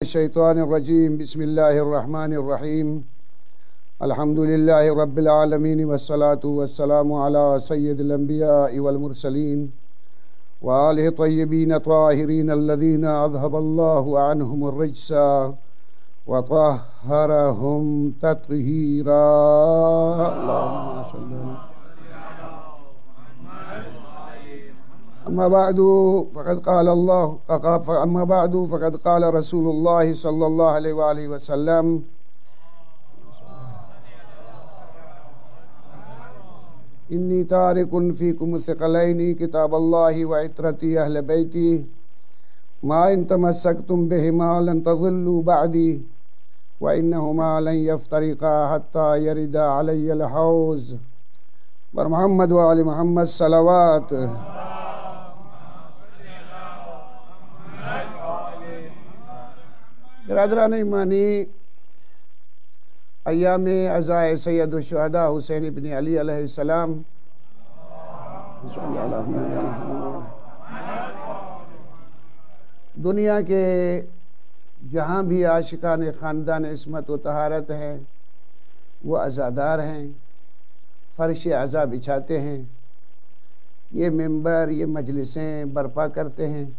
الشیطان الرجیم بسم اللہ الرحمن الرحیم الحمد للہ رب العالمین والصلاة والسلام علی سید الانبیاء والمرسلین وآلہ الطیبین الطاہرین الذین اذہب اللہ عنہم الرجس وطہرہم تطہیرا اللہم صلی اللہ أما بعد فقد قال رسول الله صلى الله عليه وآله وسلم إني تارك فيكم الثقلين كتاب الله وعترتي أهل بيتي ما إن تمسكتم بهما لن تضلوا بعدي وإنهما لن يفترقا حتى يرد علي الحوض محمد وآل محمد صلوات. برادران ایمانی، ایام عزائے سید الشہداء حسین ابن علی علیہ السلام دنیا کے جہاں بھی عاشقان خاندان عصمت و طہارت ہیں وہ عزادار ہیں، فرش عزا بچھاتے ہیں، یہ ممبر یہ مجلسیں برپا کرتے ہیں.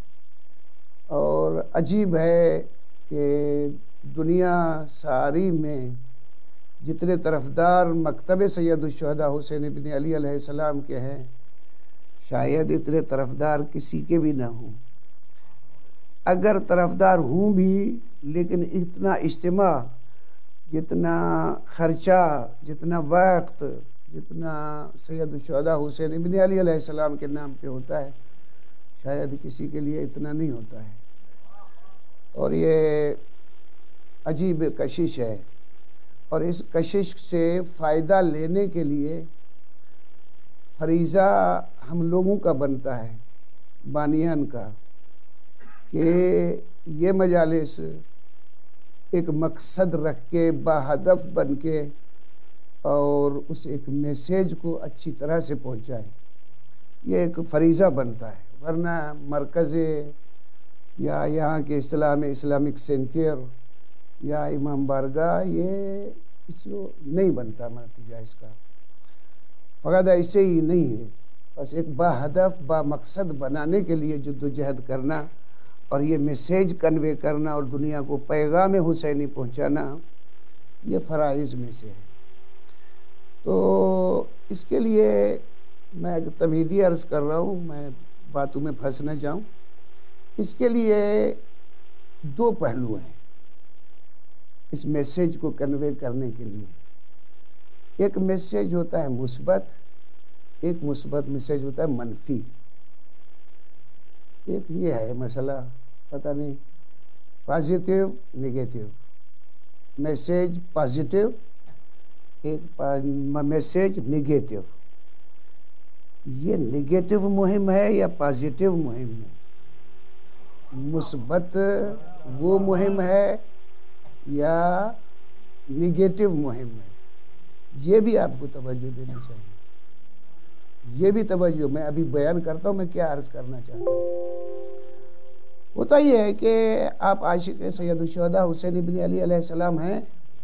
اور عجیب ہے کہ دنیا ساری میں جتنے طرفدار مکتب سید الشہداء حسین ابن علی علیہ السلام کے ہیں شاید اتنے طرفدار کسی کے بھی نہ ہوں. اگر طرفدار ہوں بھی لیکن اتنا اجتماع، جتنا خرچہ، جتنا وقت، جتنا سید الشہداء حسین ابن علی علیہ السلام کے نام پہ ہوتا ہے شاید کسی کے لیے اتنا نہیں ہوتا ہے. اور یہ عجیب کشش ہے، اور اس کشش سے فائدہ لینے کے لیے فریضہ ہم لوگوں کا بنتا ہے، بانیان کا، کہ یہ مجالس ایک مقصد رکھ کے باہدف بن کے اور اس ایک میسیج کو اچھی طرح سے پہنچائیں. یہ ایک فریضہ بنتا ہے، ورنہ مرکز یا یہاں کے اصطلاح میں اسلامک سینٹر یا امام بارگاہ یہ اس کو نہیں بنتا نتیجہ اس کا. فقط ایسے ہی نہیں ہے، بس ایک باہدف با مقصد بنانے کے لیے جدوجہد کرنا اور یہ میسیج کنوے کرنا اور دنیا کو پیغام حسینی پہنچانا یہ فرائض میں سے ہے. تو اس کے لیے میں ایک تمہیدی عرض کر رہا ہوں، میں باتوں میں پھنس نہ جاؤں. اس کے لیے دو پہلو ہیں اس میسیج کو کنوے کرنے کے لیے. ایک میسیج ہوتا ہے مثبت، ایک مثبت میسیج ہوتا ہے منفی. ایک یہ ہے مسئلہ، پتہ نہیں، پازیٹیو نیگیٹیو. میسیج پازیٹیو، ایک میسیج نیگیٹیو. یہ نیگیٹیو مہم ہے یا پازیٹیو مہم ہے؟ مثبت وہ مہم ہے یا نیگیٹو مہم ہے؟ یہ بھی آپ کو توجہ دینی چاہیے. یہ بھی توجہ، میں ابھی بیان کرتا ہوں میں کیا عرض کرنا چاہتا ہوں. ہوتا یہ ہے کہ آپ عاشق سید الشہداء حسین ابن علی علیہ السلام ہیں.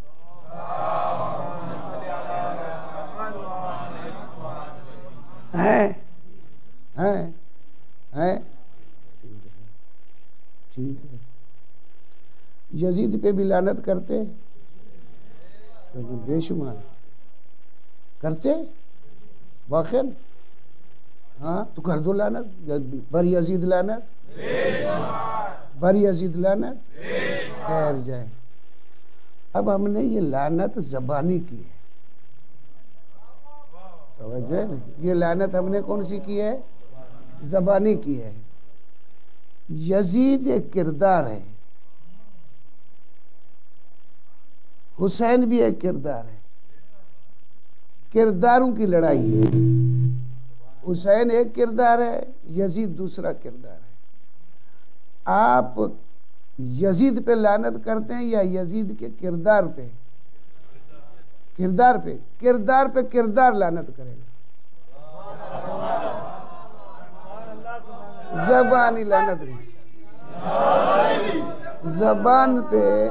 ہیں ٹھیک ہے. یزید پہ بھی لعنت کرتے، بے شمار کرتے واقعا. ہاں تو کر دو لعنت، بر یزید لعنت، بر یزید لعنت ٹھہر جائے. اب ہم نے یہ لعنت زبانی کی ہے، توجہ ہے نہیں، یہ لعنت ہم نے کون سی کی ہے؟ زبانی کی ہے. یزید ایک کردار ہے، حسین بھی ایک کردار ہے. کرداروں کی لڑائی ہے. حسین ایک کردار ہے، یزید دوسرا کردار ہے. آپ یزید پہ لعنت کرتے ہیں یا یزید کے کردار پہ؟ کردار پہ کردار لعنت کرے گا. زبانی لعنت نہیں، زبان پہ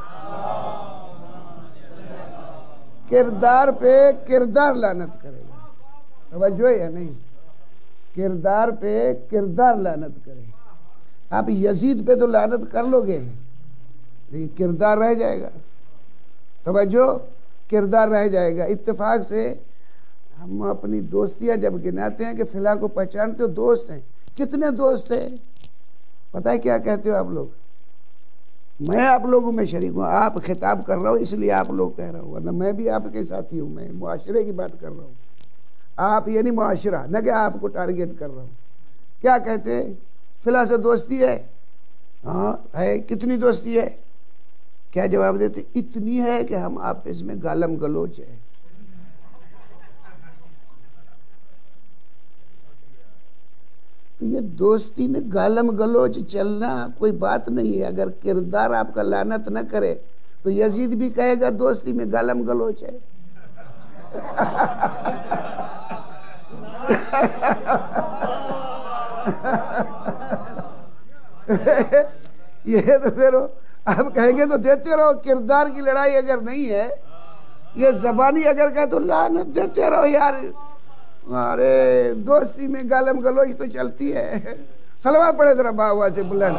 کردار پہ کردار لعنت کرے گا. توجہ ہے یا نہیں؟ کردار پہ کردار لعنت کرے. آپ یزید پہ تو لعنت کر لو گے لیکن کردار رہ جائے گا. توجہ، کردار رہ جائے گا. اتفاق سے ہم اپنی دوستیاں جب گناتے ہیں کہ فلاں کو پہچانتے ہو دوست ہیں، کتنے دوست ہیں؟ پتہ ہے کیا کہتے ہو آپ لوگ؟ میں آپ لوگوں میں شریک ہوں، آپ خطاب کر رہا ہوں اس لیے آپ لوگ کہہ رہا ہوں، ورنہ میں بھی آپ کے ساتھی ہوں. میں معاشرے کی بات کر رہا ہوں، آپ یعنی معاشرہ، نہ کہ آپ کو ٹارگیٹ کر رہا ہوں. کیا کہتے ہیں؟ فلاں سے دوستی ہے. ہاں ہے. کتنی دوستی ہے؟ کیا جواب دیتے؟ اتنی ہے کہ ہم آپس میں گالم گلوچ ہے. تو یہ دوستی میں گالم گلوچ چلنا کوئی بات نہیں ہے. اگر کردار آپ کا لعنت نہ کرے تو یزید بھی کہے گا دوستی میں گالم گلوچ ہے. یہ تو پھر آپ کہیں گے تو دیتے رہو. کردار کی لڑائی اگر نہیں ہے، یہ زبانی اگر کہے تو لعنت دیتے رہو یار. ارے دوستی میں گالم گلوچ تو چلتی ہے. صلوات پڑھے ذرا باوا سے بلند.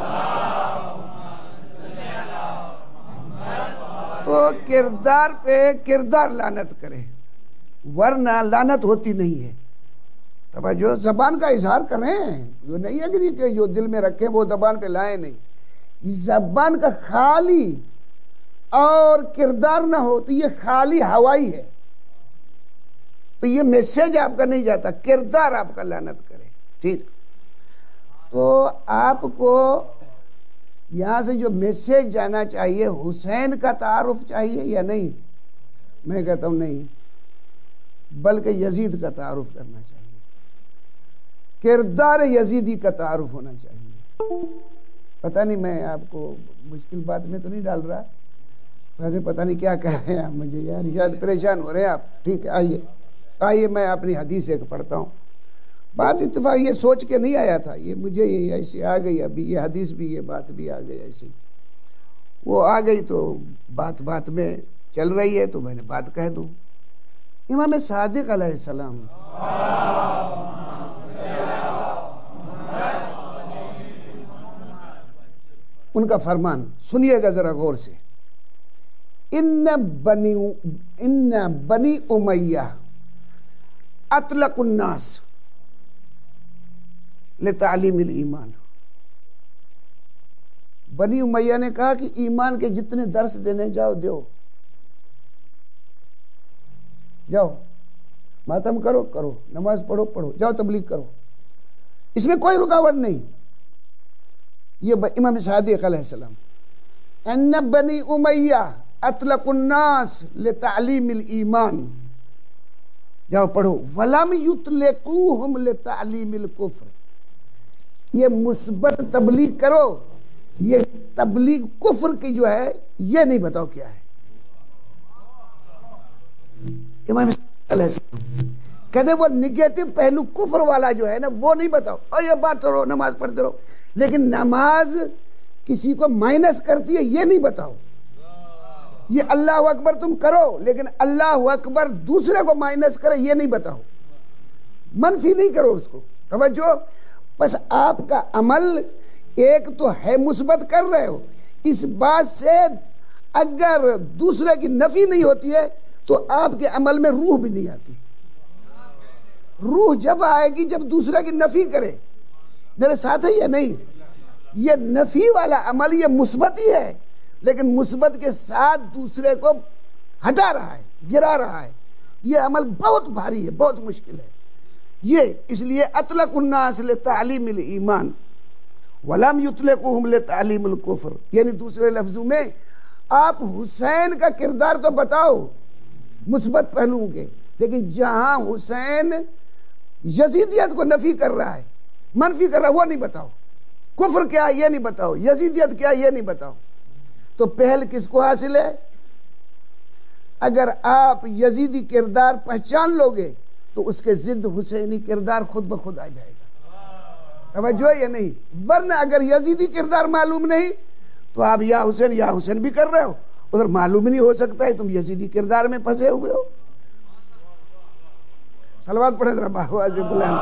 تو کردار پہ کردار لعنت کرے، ورنہ لعنت ہوتی نہیں ہے. توجہ، زبان کا اظہار کریں، جو نہیں اگری کہ جو دل میں رکھیں وہ زبان پہ لائیں نہیں. زبان کا خالی اور کردار نہ ہو تو یہ خالی ہوائی ہے. تو یہ میسیج آپ کا نہیں جاتا، کردار آپ کا لعنت کرے. ٹھیک؟ تو آپ کو یہاں سے جو میسیج جانا چاہیے، حسین کا تعارف چاہیے یا نہیں؟ میں کہتا ہوں نہیں، بلکہ یزید کا تعارف کرنا چاہیے. کردار یزیدی کا تعارف ہونا چاہیے. پتہ نہیں میں آپ کو مشکل بات میں تو نہیں ڈال رہا، پتہ نہیں کیا کہہ رہے ہیں آپ مجھے یار، شاید پریشان ہو رہے ہیں آپ. ٹھیک ہے، آئیے میں اپنی حدیث ایک پڑھتا ہوں. بات اتفاق یہ سوچ کے نہیں آیا تھا، یہ مجھے ایسی آ گئی. ابھی یہ حدیث بھی، یہ بات بھی آ گئی ایسی. وہ آ گئی تو بات میں چل رہی ہے تو میں نے بات کہہ دوں. امام صادق علیہ السلام ان کا فرمان سنیے گا ذرا غور سے. ان بنی امیہ اطلق الناس لتعلیم الایمان. بنی امیہ نے کہا کہ ایمان کے جتنے درس دینے جاؤ جاؤ، ماتم کرو، نماز پڑھو، جاؤ تبلیغ کرو، اس میں کوئی رکاوٹ نہیں. یہ امام صادق علیہ السلام. ان بنی امیہ اطلق الناس لتعلیم الایمان، جاؤ پڑھو. ولم یطلقوہم لتعلیم الکفر. یہ مثبت تبلیغ کرو، یہ تبلیغ کفر کی جو ہے یہ نہیں بتاؤ کیا ہے. امام علیہ السلام کہتے وہ نگیٹو پہلو کفر والا جو ہے نا وہ نہیں بتاؤ. اور یہ بات کرو، نماز پڑھتے رہو، لیکن نماز کسی کو مائنس کرتی ہے یہ نہیں بتاؤ. یہ اللہ اکبر تم کرو لیکن اللہ اکبر دوسرے کو مائنس کرے یہ نہیں بتاؤ. منفی نہیں کرو اس کو. توجہ، بس آپ کا عمل ایک تو ہے مثبت کر رہے ہو، اس بات سے اگر دوسرے کی نفی نہیں ہوتی ہے تو آپ کے عمل میں روح بھی نہیں آتی. روح جب آئے گی جب دوسرے کی نفی کرے. میرے ساتھ ہے یا نہیں؟ یہ نفی والا عمل یہ مثبت ہی ہے، لیکن مثبت کے ساتھ دوسرے کو ہٹا رہا ہے، گرا رہا ہے. یہ عمل بہت بھاری ہے، بہت مشکل ہے. یہ اس لیے اطلق الناس لتعلیم الایمان ولم یطلقوہم لتعلیم الکفر. یعنی دوسرے لفظوں میں آپ حسین کا کردار تو بتاؤ مثبت پہلوؤں کے، لیکن جہاں حسین یزیدیت کو نفی کر رہا ہے، منفی کر رہا ہے، وہ نہیں بتاؤ. کفر کیا ہے یہ نہیں بتاؤ، یزیدیت کیا ہے یہ نہیں بتاؤ. تو پہل کس کو حاصل ہے؟ اگر آپ یزیدی کردار پہچان لو گے تو اس کے ضد حسینی کردار خود بخود آ جائے گا. توجہ ہے یا نہیں؟ ورنہ اگر یزیدی کردار معلوم نہیں تو آپ یا حسین بھی کر رہے ہو، ادھر معلوم ہی نہیں ہو سکتا ہے تم یزیدی کردار میں پھنسے ہوئے ہو۔ صلوات پڑھے ذرا بابا سے بلند۔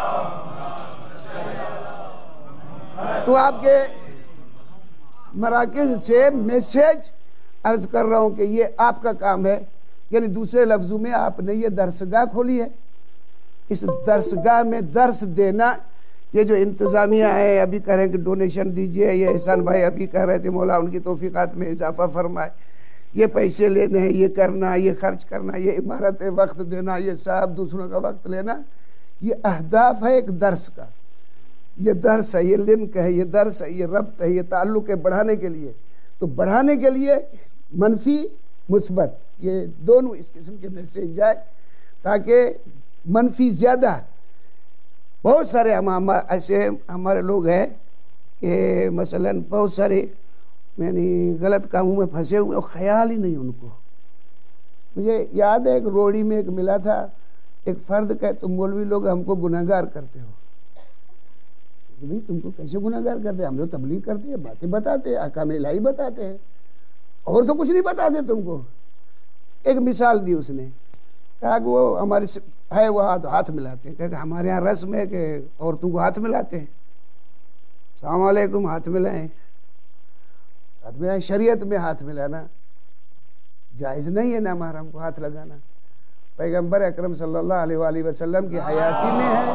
تو آپ کے مراکز سے میسیج عرض کر رہا ہوں کہ یہ آپ کا کام ہے، یعنی دوسرے لفظوں میں آپ نے یہ درسگاہ کھولی ہے، اس درسگاہ میں درس دینا۔ یہ جو انتظامیہ ہے ابھی کہہ رہے ہیں کہ ڈونیشن دیجئے، یہ احسان بھائی ابھی کہہ رہے تھے مولا ان کی توفیقات میں اضافہ فرمائے، یہ پیسے لینے ہیں، یہ کرنا، یہ خرچ کرنا، یہ عمارت وقت دینا، یہ صاحب دوسروں کا وقت لینا، یہ اہداف ہے ایک درس کا، یہ درس ہے، یہ لنک ہے، یہ درس ہے، یہ ربط ہے، یہ تعلق ہے بڑھانے کے لیے۔ تو بڑھانے کے لیے منفی مثبت یہ دونوں اس قسم کے میسیج جائے، تاکہ منفی زیادہ۔ بہت سارے ایسے ہمارے لوگ ہیں کہ مثلا بہت سارے یعنی غلط کاموں میں پھنسے ہوئے اور خیال ہی نہیں ان کو۔ مجھے یاد ہے ایک روڑی میں ایک ملا تھا، ایک فرد کہ تم مولوی لوگ ہم کو گناہگار کرتے ہو۔ بھئی تم کو کیسے گناہگار کرتے ہیں؟ ہم تو تبلیغ کرتے ہیں، باتیں بتاتے ہیں، احکام الہی بتاتے ہیں، اور تو کچھ نہیں بتاتے تم کو۔ ایک مثال دی اس نے، کہا کہ وہ ہمارے ہے وہ ہاتھ ملاتے ہیں، کہ ہمارے ہاں رسم ہے کہ عورتوں کو ہاتھ ملاتے ہیں، السلام علیکم، ہاتھ ملائیں، ہاتھ ملائیں۔ شریعت میں ہاتھ ملانا جائز نہیں ہے، نامحرم کو ہاتھ لگانا۔ پیغمبر اکرم صلی اللہ علیہ وآلہ وسلم کی حیاتی میں ہے،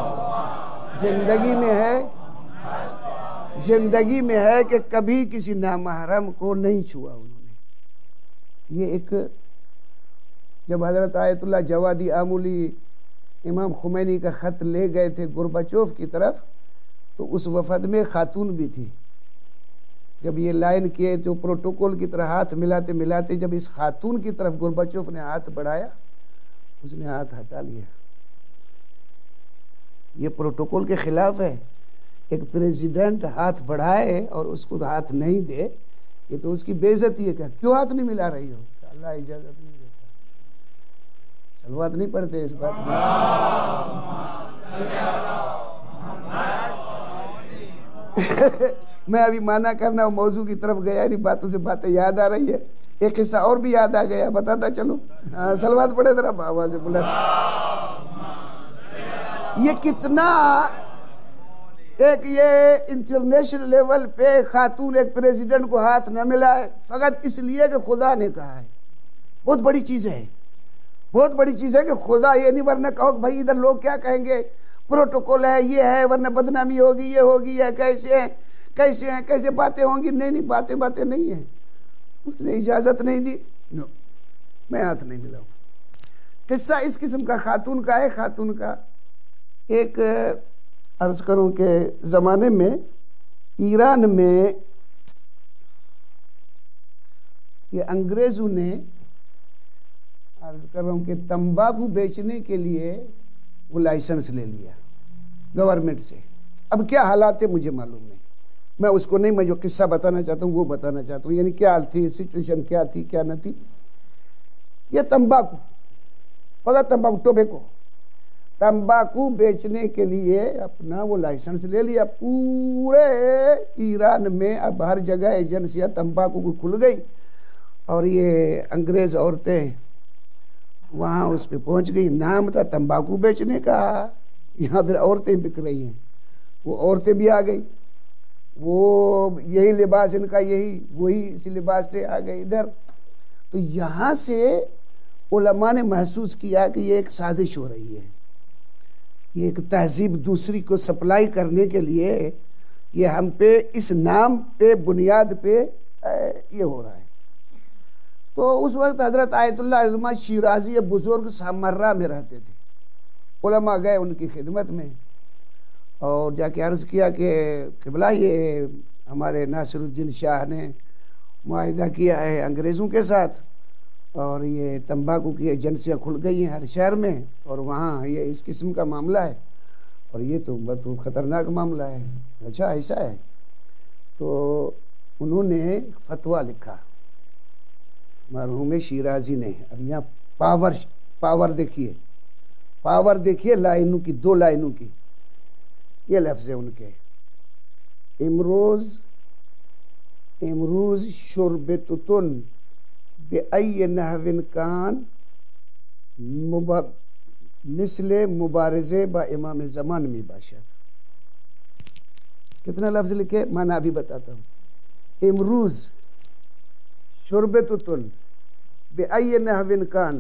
زندگی میں ہے کہ کبھی کسی نامحرم کو نہیں چھوا انہوں نے۔ یہ ایک جب حضرت آیت اللہ جوادی آمولی امام خمینی کا خط لے گئے تھے گورباچوف کی طرف، تو اس وفد میں خاتون بھی تھی۔ جب یہ لائن کیے تو پروٹوکول کی طرح ہاتھ ملاتے ملاتے جب اس خاتون کی طرف گورباچوف نے ہاتھ بڑھایا، اس نے ہاتھ ہٹا لیا۔ یہ پروٹوکول کے خلاف ہے۔ ایک پریزیڈنٹ ہاتھ بڑھائے اور اس کو ہاتھ نہیں دے، یہ تو اس کی بے عزتی ہے۔ کہ کیوں ہاتھ نہیں ملا رہی ہو؟ اللہ اجازت نہیں دیتا۔ صلوات نہیں پڑھتے اس بات میں۔ میں ابھی مانا کرنا موضوع کی طرف گیا نہیں، باتوں سے باتیں یاد آ رہی ہے۔ ایک قصہ اور بھی یاد آ گیا، بتاتا چلو۔ صلوات پڑھے ذرا آواز بلند۔ یہ کتنا ایک یہ انٹرنیشنل لیول پہ خاتون ایک پریزیڈنٹ کو ہاتھ نہ ملائے فقط اس لیے کہ خدا نے کہا ہے، بہت بڑی چیز ہے، بہت بڑی چیز ہے کہ خدا یہ نہیں، ورنہ کہو کہ بھائی ادھر لوگ کیا کہیں گے، پروٹوکول ہے، یہ ہے، ورنہ بدنامی ہوگی، یہ ہوگی، یہ کیسے باتیں ہوں گی۔ نہیں باتیں نہیں ہیں، اس نے اجازت نہیں دی، میں ہاتھ نہیں ملاؤں۔ قصہ اس قسم کا خاتون کا ہے۔ خاتون کا ایک عرض کروں کہ زمانے میں ایران میں یہ انگریزوں نے عرض کر رہا ہوں کہ تمباکو بیچنے کے لیے وہ لائسنس لے لیا گورنمنٹ سے۔ اب کیا حالات ہے مجھے معلوم نہیں، میں اس کو نہیں، میں جو قصہ بتانا چاہتا ہوں وہ بتانا چاہتا ہوں، یعنی کیا حال تھی، سچویشن کیا تھی کیا نہ تھی۔ یہ تمباکو، فقط تمباکو تمباکو بیچنے کے لیے اپنا وہ لائسنس لے لیا۔ پورے ایران میں اب ہر جگہ ایجنسیاں تمباکو کو کھل گئی، اور یہ انگریز عورتیں وہاں اس پہ پہنچ گئی۔ نام تھا تمباکو بیچنے کا، یہاں پھر عورتیں بک رہی ہیں، وہ عورتیں بھی آ گئی، وہ یہی لباس ان کا، وہی اسی لباس سے آ گئی ادھر۔ تو یہاں سے علماء نے محسوس کیا کہ یہ ایک سازش ہو رہی ہے، یہ ایک تہذیب دوسری کو سپلائی کرنے کے لیے یہ ہم پہ اس نام پہ بنیاد پہ یہ ہو رہا ہے۔ تو اس وقت حضرت آیت اللہ علماء شیرازی بزرگ سامرہ میں رہتے تھے۔ علماء گئے ان کی خدمت میں اور جا کے عرض کیا کہ قبلہ یہ ہمارے ناصر الدین شاہ نے معاہدہ کیا ہے انگریزوں کے ساتھ، اور یہ تمباکو کی ایجنسیاں کھل گئی ہیں ہر شہر میں، اور وہاں یہ اس قسم کا معاملہ ہے، اور یہ تو بہت خطرناک معاملہ ہے۔ اچھا ایسا ہے؟ تو انہوں نے ایک فتویٰ لکھا مرحوم شیرازی نے۔ اب یہاں پاور دیکھیے لائنوں کی، 2 لائنوں کی، یہ لفظ ہے ان کے: امروز امروز شربتتن بأی نحو کان مثل مبارزے با امام زمان می باشد. کتنا لفظ لکھے معنی ابھی بتاتا ہوں. امروز شربتتن بأی نحو کان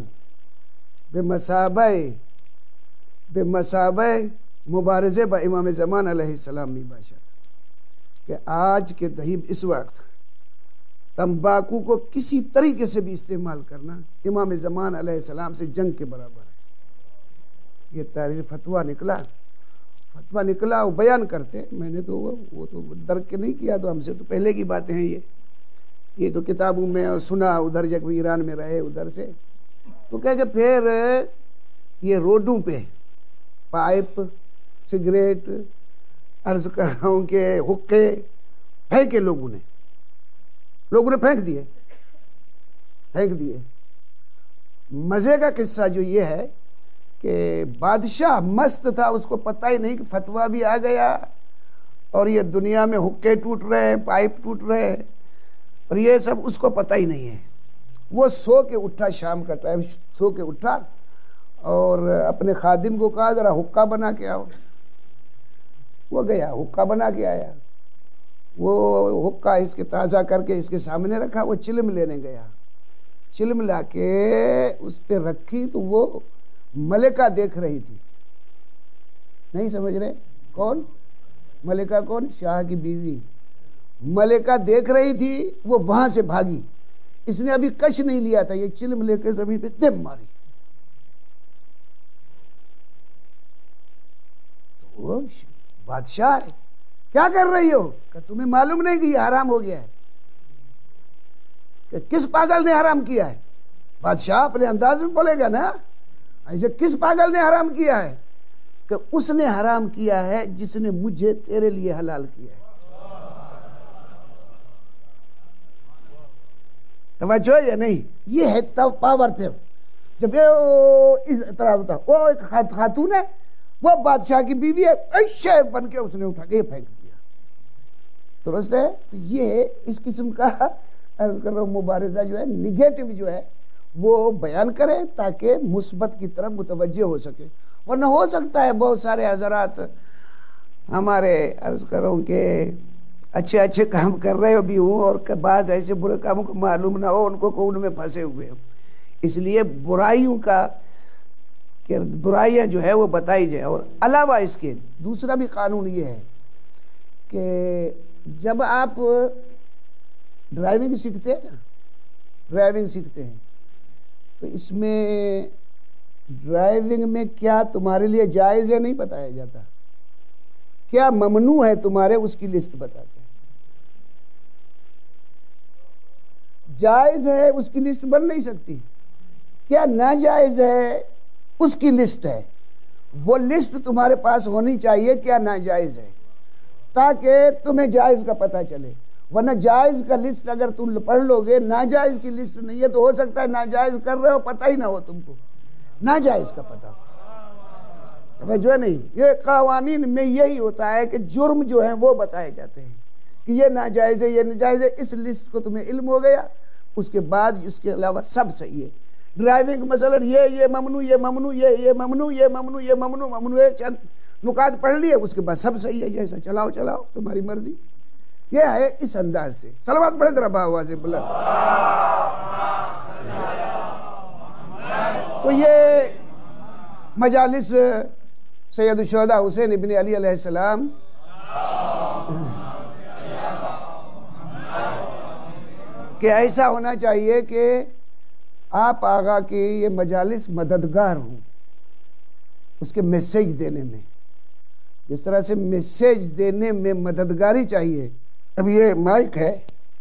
بمثابہ مبارزے با امام زمان علیہ السلام می باشد. کہ آج کے دہیب اس وقت تمباکو کو کسی طریقے سے بھی استعمال کرنا امام زمان علیہ السلام سے جنگ کے برابر ہے. یہ تحریر فتویٰ نکلا وہ بیان کرتے. میں نے تو وہ تو درک نہیں کیا، تو ہم سے تو پہلے کی باتیں ہیں. یہ تو کتابوں میں سنا، ادھر جب ایران میں رہے ادھر سے تو کہہ کہ پھر یہ روڈوں پہ پائپ، سگریٹ، عرض کر رہا ہوں کہ حقے پھینکے لوگوں نے پھینک دیے. مزے کا قصہ جو یہ ہے کہ بادشاہ مست تھا، اس کو پتہ ہی نہیں کہ فتویٰ بھی آ گیا اور یہ دنیا میں حقے ٹوٹ رہے ہیں، پائپ ٹوٹ رہے ہیں، اور یہ سب اس کو پتہ ہی نہیں ہے. وہ سو کے اٹھا، شام کا ٹائم سو کے اٹھا اور اپنے خادم کو کہا ذرا حقہ بنا کے آؤ. وہ گیا، حقہ بنا کے آیا. وہ حقہ اس کے تازہ کر کے اس کے سامنے رکھا. وہ چلم لینے گیا، چلم لا کے اس پہ رکھی تو وہ ملکہ دیکھ رہی تھی. نہیں سمجھ رہے کون ملکہ؟ کون؟ شاہ کی بیوی. ملکہ دیکھ رہی تھی، وہ وہاں سے بھاگی. اس نے ابھی کش نہیں لیا تھا، یہ چلم لے کے زمین پہ دم ماری. تو وہ بادشاہ ہے، کیا کر رہی ہو؟ کہ تمہیں معلوم نہیں کہ یہ حرام ہو گیا ہے؟ کہ کس پاگل نے حرام کیا ہے؟ بادشاہ اپنے انداز میں بولے گا نا، ایسے کس پاگل نے حرام کیا ہے؟ کہ اس نے حرام کیا ہے جس نے مجھے تیرے لیے حلال کیا ہے. توجہ ہے یا نہیں؟ یہ ہے تب پاور. پھر جب اس طرح ہوتا، وہ ایک خاتون ہے، وہ بادشاہ کی بیوی ہے، شیر بن کے اس نے اٹھا کے پھینک دیا. درست ہے؟ تو یہ اس قسم کا عرض کر رہا ہوں مبارزہ جو ہے، نگیٹو جو ہے وہ بیان کرے تاکہ مثبت کی طرف متوجہ ہو سکے. ورنہ ہو سکتا ہے بہت سارے حضرات ہمارے عرض کر رہا ہوں کہ اچھے کام کر رہے بھی ہوں اور بعض ایسے برے کاموں کو معلوم نہ ہو، ان کو ان میں پھنسے ہوئے ہوں. اس لیے برائیوں کا کہ برائیاں جو ہے وہ بتائی جائے. اور علاوہ اس کے دوسرا بھی قانون یہ ہے کہ جب آپ ڈرائیونگ سیکھتے ہیں تو اس میں ڈرائیونگ میں کیا تمہارے لیے جائز ہے نہیں بتایا جاتا، کیا ممنوع ہے تمہارے، اس کی لسٹ بتاتے ہیں. جائز ہے اس کی لسٹ بن نہیں سکتی. کیا ناجائز ہے اس کی لسٹ ہے. وہ لسٹ تمہارے پاس ہونی چاہیے کیا ناجائز ہے، تاکہ تمہیں جائز کا پتہ چلے. ورنہ جائز کا لسٹ اگر تم پڑھ لو گے، ناجائز کی لسٹ نہیں ہے، تو ہو سکتا ہے ناجائز کر رہے ہو پتہ ہی نہ ہو تم کو، ناجائز کا پتہ. توجہ نہیں؟ یہ قوانین میں یہی ہوتا ہے کہ جرم جو ہیں وہ بتائے جاتے ہیں کہ یہ ناجائز ہے، یہ ناجائز ہے. اس لسٹ کو تمہیں علم ہو گیا، اس کے بعد اس کے علاوہ سب صحیح ہے. ڈرائیونگ مثلا یہ ممنوع، یہ ممنوع، یہ ممنوع، یہ ممنوع، یہ ممنوع ہے، چند نکات پڑھ لیے، اس کے بعد سب صحیح ہے. جیسا چلاؤ تمہاری مرضی. یہ ہے اس انداز سے. صلوات پڑھے ذرا بآواز بلند. تو یہ مجالس سید الشہداء حسین ابن علی علیہ السلام کہ ایسا ہونا چاہیے کہ آپ آقا کی یہ مجالس مددگار ہوں اس کے میسیج دینے میں. جس طرح سے میسیج دینے میں مددگاری چاہیے. اب یہ مائک ہے،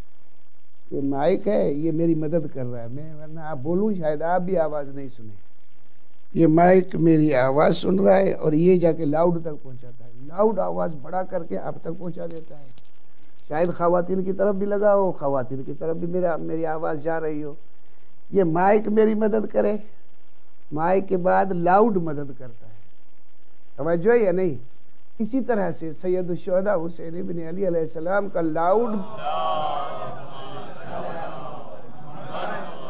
یہ میری مدد کر رہا ہے. میں ورنہ آپ بولوں شاید آپ بھی آواز نہیں سنیں. یہ مائک میری آواز سن رہا ہے اور یہ جا کے لاؤڈ تک پہنچاتا ہے. لاؤڈ آواز بڑا کر کے آپ تک پہنچا دیتا ہے. شاید خواتین کی طرف بھی لگا ہو، خواتین کی طرف بھی میری آواز جا رہی ہو. یہ مائک میری مدد کرے. مائک کے بعد لاؤڈ مدد کرتا ہے. توجہ ہے یا نہیں؟ اسی طرح سے سید الشہداء حسین ابن علی علیہ السلام کا لاؤڈ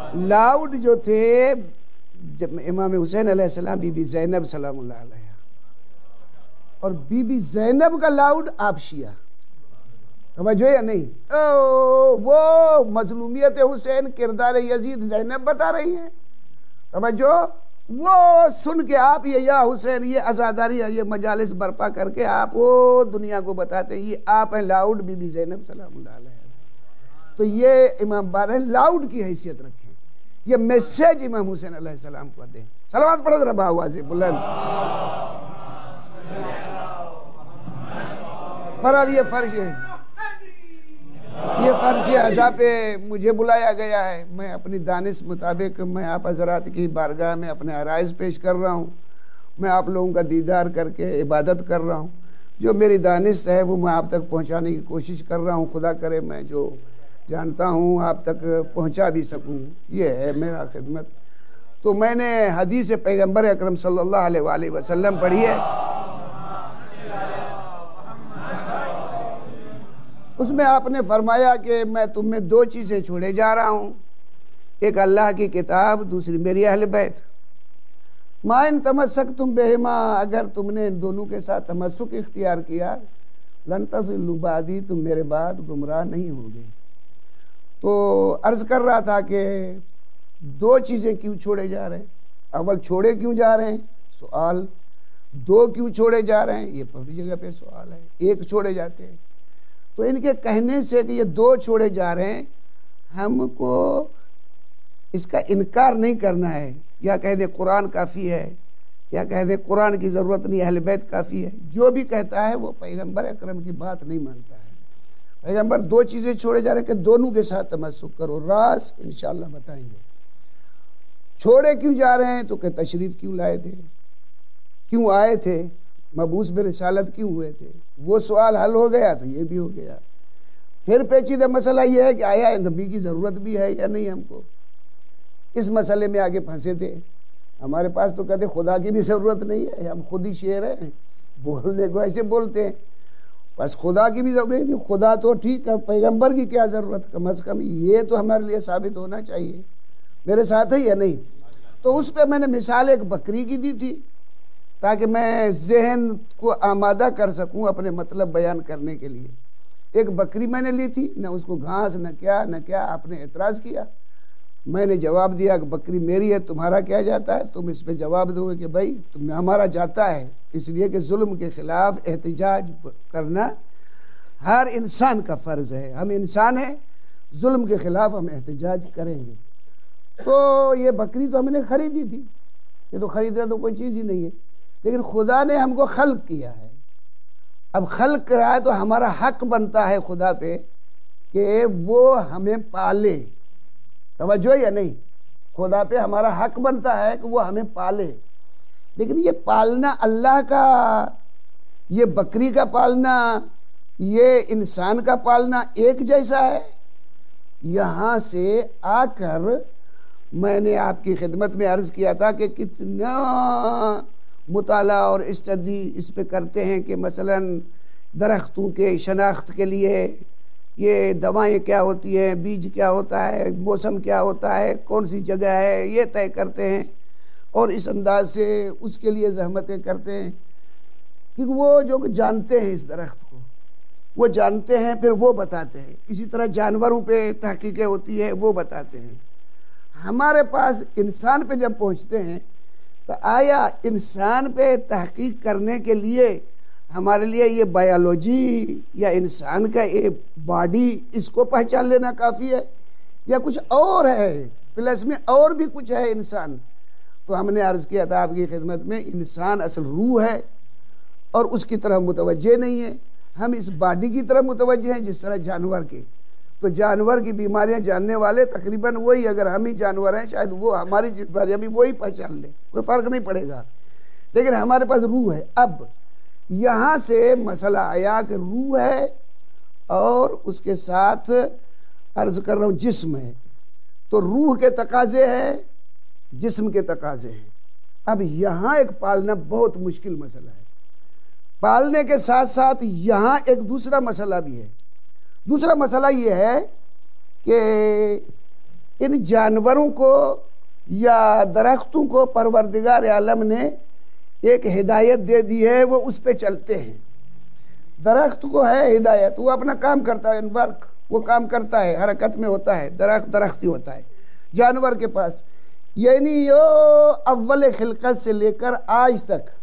لاؤڈ جو تھے جب امام حسین علیہ السلام بی بی زینب سلام اللہ علیہ، اور بی بی زینب کا لاؤڈ آپ شیعہ، توجہ یا نہیں؟ وہ مظلومیت حسین، کردار یزید زینب بتا رہی ہیں، توجہ، وہ سن کے آپ یہ یا حسین، یہ عزاداری، یہ مجالس برپا کر کے آپ وہ دنیا کو بتاتے ہیں یہ آپ ہیں لاؤڈ بی بی زینب سلام اللہ علیہ۔ تو یہ امام بارہ لاؤڈ کی حیثیت رکھیں، یہ میسیج امام حسین علیہ السلام کو دیں۔ صلوات پڑھو ذرا آواز سے بلند۔ بہرحال یہ فرض ہے، یہ فرض اعضاء پہ مجھے بلایا گیا ہے، میں اپنی دانش مطابق میں آپ حضرات کی بارگاہ میں اپنے عرائض پیش کر رہا ہوں، میں آپ لوگوں کا دیدار کر کے عبادت کر رہا ہوں، جو میری دانش ہے وہ میں آپ تک پہنچانے کی کوشش کر رہا ہوں، خدا کرے میں جو جانتا ہوں آپ تک پہنچا بھی سکوں، یہ ہے میرا خدمت۔ تو میں نے حدیث پیغمبر اکرم صلی اللہ علیہ وآلہ وسلم پڑھی ہے، اس میں آپ نے فرمایا کہ میں تم میں دو چیزیں چھوڑے جا رہا ہوں، ایک اللہ کی کتاب، دوسری میری اہل بیت۔ ما ان تمسکتم بہما، اگر تم نے ان دونوں کے ساتھ تمسک اختیار کیا، لن تضلوا بعدی، تم میرے بعد گمراہ نہیں ہوگے۔ تو عرض کر رہا تھا کہ دو چیزیں کیوں چھوڑے جا رہے ہیں؟ اول چھوڑے کیوں جا رہے ہیں؟ سوال۔ دو کیوں چھوڑے جا رہے ہیں؟ یہ پہلی جگہ پہ سوال ہے، ایک چھوڑے جاتے ہیں۔ تو ان کے کہنے سے کہ یہ دو چھوڑے جا رہے ہیں، ہم کو اس کا انکار نہیں کرنا ہے، یا کہہ دیں قرآن کافی ہے، یا کہہ دیں قرآن کی ضرورت نہیں، اہل بیت کافی ہے، جو بھی کہتا ہے وہ پیغمبر اکرم کی بات نہیں مانتا ہے۔ پیغمبر دو چیزیں چھوڑے جا رہے ہیں کہ دونوں کے ساتھ تمسک کرو، راز انشاءاللہ بتائیں گے۔ چھوڑے کیوں جا رہے ہیں؟ تو کہ تشریف کیوں لائے تھے، کیوں آئے تھے، مبعوث برسالت کیوں ہوئے تھے، وہ سوال حل ہو گیا تو یہ بھی ہو گیا۔ پھر پیچیدہ مسئلہ یہ ہے کہ آیا نبی کی ضرورت بھی ہے یا نہیں، ہم کو اس مسئلے میں آگے پھنسے تھے۔ ہمارے پاس تو کہتے خدا کی بھی ضرورت نہیں ہے، ہم خود ہی شعر ہیں، بولنے کو ایسے بولتے ہیں، بس خدا کی بھی ضرورت نہیں، خدا تو ٹھیک ہے، پیغمبر کی کیا ضرورت، کم از کم یہ تو ہمارے لیے ثابت ہونا چاہیے، میرے ساتھ ہے یا نہیں؟ تو اس پہ میں نے مثال ایک بکری کی دی تھی تاکہ میں ذہن کو آمادہ کر سکوں اپنے مطلب بیان کرنے کے لیے۔ ایک بکری میں نے لی تھی، نہ اس کو گھاس نہ کیا، آپ نے اعتراض کیا، میں نے جواب دیا کہ بکری میری ہے، تمہارا کیا جاتا ہے؟ تم اس پہ جواب دو گے کہ بھائی تم ہمارا جاتا ہے، اس لیے کہ ظلم کے خلاف احتجاج کرنا ہر انسان کا فرض ہے، ہم انسان ہیں، ظلم کے خلاف ہم احتجاج کریں گے۔ تو یہ بکری تو ہم نے خریدی تھی، یہ تو خریدنا تو کوئی چیز ہی نہیں ہے، لیکن خدا نے ہم کو خلق کیا ہے، اب خلق کرا ہے تو ہمارا حق بنتا ہے خدا پہ کہ وہ ہمیں پالے، توجہ یا نہیں؟ خدا پہ ہمارا حق بنتا ہے کہ وہ ہمیں پالے، لیکن یہ پالنا اللہ کا، یہ بکری کا پالنا، یہ انسان کا پالنا ایک جیسا ہے؟ یہاں سے آ کر میں نے آپ کی خدمت میں عرض کیا تھا کہ کتنا مطالعہ اور اسٹڈی اس پہ کرتے ہیں کہ مثلا درختوں کے شناخت کے لیے یہ دوائیں کیا ہوتی ہیں، بیج کیا ہوتا ہے، موسم کیا ہوتا ہے، کون سی جگہ ہے، یہ طے کرتے ہیں، اور اس انداز سے اس کے لیے زحمتیں کرتے ہیں، کیونکہ وہ جو جانتے ہیں اس درخت کو وہ جانتے ہیں، پھر وہ بتاتے ہیں۔ اسی طرح جانوروں پہ تحقیقیں ہوتی ہے، وہ بتاتے ہیں۔ ہمارے پاس انسان پہ جب پہنچتے ہیں تو آیا انسان پہ تحقیق کرنے کے لیے ہمارے لیے یہ بایولوجی یا انسان کا یہ باڈی اس کو پہچان لینا کافی ہے، یا کچھ اور ہے، پلس میں اور بھی کچھ ہے انسان؟ تو ہم نے عرض کیا تھا آپ کی خدمت میں، انسان اصل روح ہے اور اس کی طرح متوجہ نہیں ہے، ہم اس باڈی کی طرح متوجہ ہیں جس طرح جانور کے۔ تو جانور کی بیماریاں جاننے والے تقریباً وہی، اگر ہم ہی جانور ہیں شاید وہ ہماری بیماریاں بھی وہی پہچان لیں، کوئی فرق نہیں پڑے گا، لیکن ہمارے پاس روح ہے۔ اب یہاں سے مسئلہ آیا کہ روح ہے اور اس کے ساتھ عرض کر رہا ہوں جسم ہے، تو روح کے تقاضے ہیں، جسم کے تقاضے ہیں۔ اب یہاں ایک پالنا بہت مشکل مسئلہ ہے، پالنے کے ساتھ ساتھ یہاں ایک دوسرا مسئلہ بھی ہے۔ دوسرا مسئلہ یہ ہے کہ ان جانوروں کو یا درختوں کو پروردگار عالم نے ایک ہدایت دے دی ہے، وہ اس پہ چلتے ہیں۔ درخت کو ہے ہدایت، وہ اپنا کام کرتا ہے، ورک وہ کام کرتا ہے، حرکت میں ہوتا ہے، درخت ہی ہوتا ہے۔ جانور کے پاس یعنی یہ اول خلقت سے لے کر آج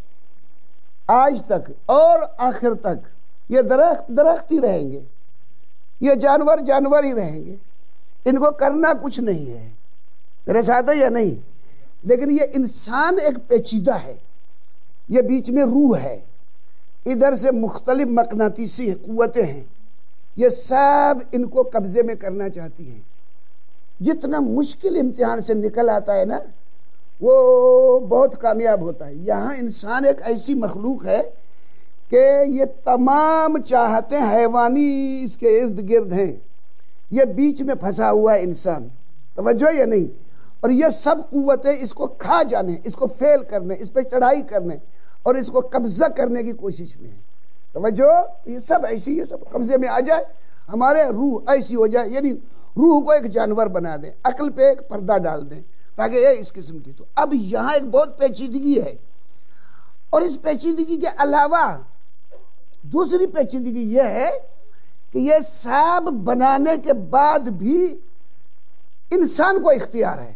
تک اور آخر تک یہ درخت ہی رہیں گے، یہ جانور ہی رہیں گے، ان کو کرنا کچھ نہیں ہے۔ میرے ساتھ ہے یا نہیں؟ لیکن یہ انسان ایک پیچیدہ ہے، یہ بیچ میں روح ہے، ادھر سے مختلف مقناطیسی قوتیں ہیں، یہ سب ان کو قبضے میں کرنا چاہتی ہیں۔ جتنا مشکل امتحان سے نکل آتا ہے نا وہ بہت کامیاب ہوتا ہے۔ یہاں انسان ایک ایسی مخلوق ہے کہ یہ تمام چاہتیں حیوانی اس کے ارد گرد ہیں، یہ بیچ میں پھنسا ہوا ہے انسان، توجہ یا نہیں؟ اور یہ سب قوتیں اس کو کھا جانے، اس کو فیل کرنے، اس پہ چڑھائی کرنے اور اس کو قبضہ کرنے کی کوشش میں ہے۔ توجہ، یہ سب ایسی، یہ سب قبضے میں آ جائے، ہمارے روح ایسی ہو جائے، یعنی روح کو ایک جانور بنا دیں، عقل پہ ایک پردہ ڈال دیں تاکہ یہ اس قسم کی۔ تو اب یہاں ایک بہت پیچیدگی ہے، اور اس پیچیدگی کے علاوہ دوسری پیچیدگی یہ ہے کہ یہ سب بنانے کے بعد بھی انسان کو اختیار ہے۔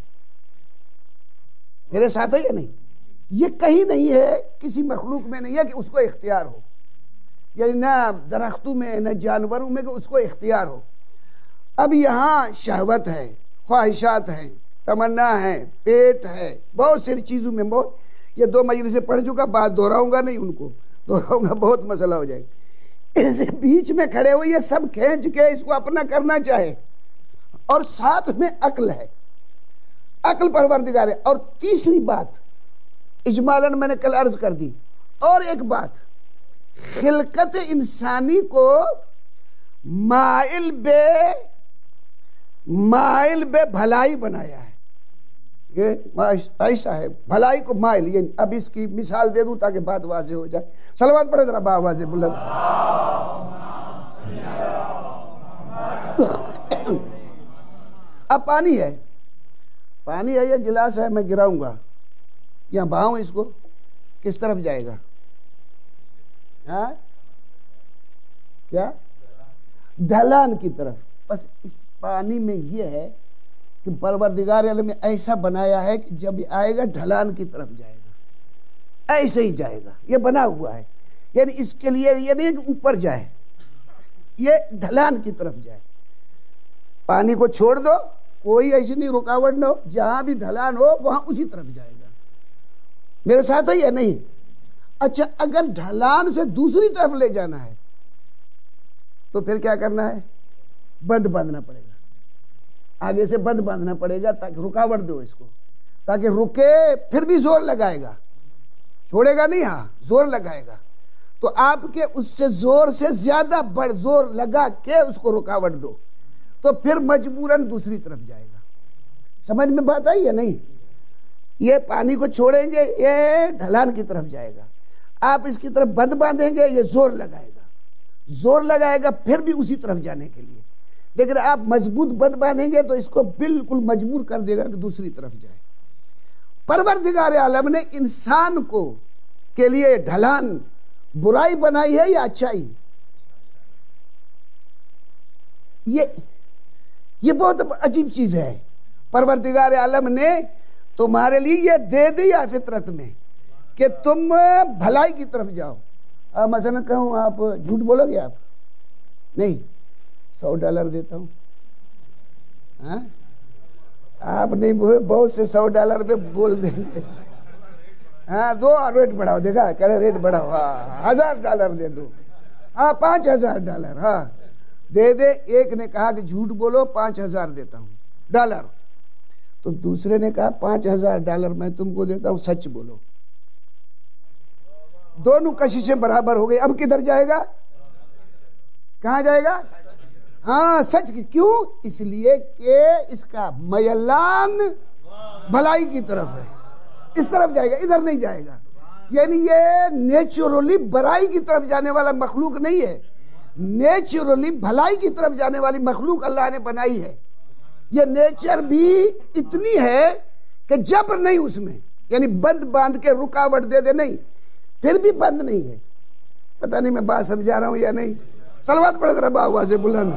میرے ساتھ ہے یا نہیں؟ یہ کہیں نہیں ہے، کسی مخلوق میں نہیں ہے کہ اس کو اختیار ہو، یعنی نہ درختوں میں نہ جانوروں میں کہ اس کو اختیار ہو۔ اب یہاں شہوت ہے، خواہشات ہیں، تمنا ہے، پیٹ ہے، بہت ساری چیزوں میں بہت، یہ 2 مجلسیں پڑھ چکا، بات دہراؤں گا نہیں، ان کو دہراؤں گا بہت مسئلہ ہو جائے گا۔ اس بیچ میں کھڑے ہوئے یہ سب کھینچ کے اس کو اپنا کرنا چاہے، اور ساتھ میں عقل ہے، عقل پروردگار ہے۔ اور تیسری بات اجمالاً میں نے کل عرض کر دی، اور ایک بات، خلقت انسانی کو مائل بے بھلائی بنایا ہے۔ یہ ایسا ہے، بھلائی کو مائل، یعنی اب اس کی مثال دے دوں تاکہ بات واضح ہو جائے۔ صلوات پڑھے ذرا بآواز بلند۔ اب پانی ہے، یہ گلاس ہے، میں گراؤں گا، یہاں بہاؤں اس کو، کس طرف جائے گا؟ ہاں کیا؟ ڈھلان کی طرف۔ بس اس پانی میں یہ ہے کہ پروردگار عالم نے ایسا بنایا ہے کہ جب آئے گا ڈھلان کی طرف جائے گا، ایسے ہی جائے گا، یہ بنا ہوا ہے، یعنی اس کے لیے یہ نہیں کہ اوپر جائے، یہ ڈھلان کی طرف جائے۔ پانی کو چھوڑ دو، کوئی ایسی نہیں رکاوٹ نہ ہو، جہاں بھی ڈھلان ہو وہاں اسی طرف جائے گا۔ میرے ساتھ ہے یا نہیں؟ اچھا، اگر ڈھلان سے دوسری طرف لے جانا ہے تو پھر کیا کرنا ہے؟ بند باندھنا پڑے گا، آگے سے بند باندھنا پڑے گا تاکہ رکاوٹ دو اس کو، تاکہ رکے، پھر بھی زور لگائے گا، چھوڑے گا نہیں، ہاں زور لگائے گا، تو آپ کے اس سے زور سے زیادہ زور لگا کے اس کو رکاوٹ دو تو پھر مجبوراً دوسری طرف جائے گا۔ سمجھ میں بات آئی یا نہیں؟ یہ پانی کو چھوڑیں گے، یہ ڈھلان کی طرف جائے گا، آپ اس کی طرف بند باندھیں گے، یہ زور لگائے گا پھر بھی اسی طرف جانے کے لیے، لیکن آپ مضبوط بند باندھیں گے تو اس کو بالکل مجبور کر دے گا کہ دوسری طرف جائے۔ پروردگار عالم نے انسان کو کے لیے ڈھلان برائی بنائی ہے یا اچھائی؟ یہ بہت عجیب چیز ہے۔ پروردگار عالم نے تمہارے لیے یہ دے دیا فطرت میں کہ تم بھلائی کی طرف جاؤ۔ مثلا کہوں آپ جھوٹ بولو گے؟ آپ نہیں، $100 دیتا ہوں، ہاں آپ نہیں بہت سے $100 پہ بول دیں گے، ہاں دو ریٹ بڑھاؤ، دیکھا کہہ رہے ریٹ بڑھاؤ، ہاں $1000 دے دو، ہاں $5000، ہاں دے دے۔ ایک نے کہا کہ جھوٹ بولو، 5000 دیتا ہوں ڈالر، تو دوسرے نے کہا $5000 میں تم کو دیتا ہوں، سچ بولو۔ دونوں کششیں برابر ہو گئی، اب کدھر جائے گا؟ کہاں جائے گا؟ ہاں سچ کی۔ کیوں؟ اس لیے کہ اس کا میلان بھلائی کی طرف ہے، اس طرف جائے گا، ادھر نہیں جائے گا۔ یعنی یہ نیچرلی برائی کی طرف جانے والا مخلوق نہیں ہے، نیچرلی بھلائی کی طرف جانے والی مخلوق اللہ نے بنائی ہے۔ یہ نیچر بھی اتنی ہے کہ جبر نہیں اس میں، یعنی بند باندھ کے رکاوٹ دے دے نہیں، پھر بھی بند نہیں ہے۔ پتہ نہیں میں بات سمجھا رہا ہوں یا نہیں؟ صلوات پڑھ ذرا آواز بلند۔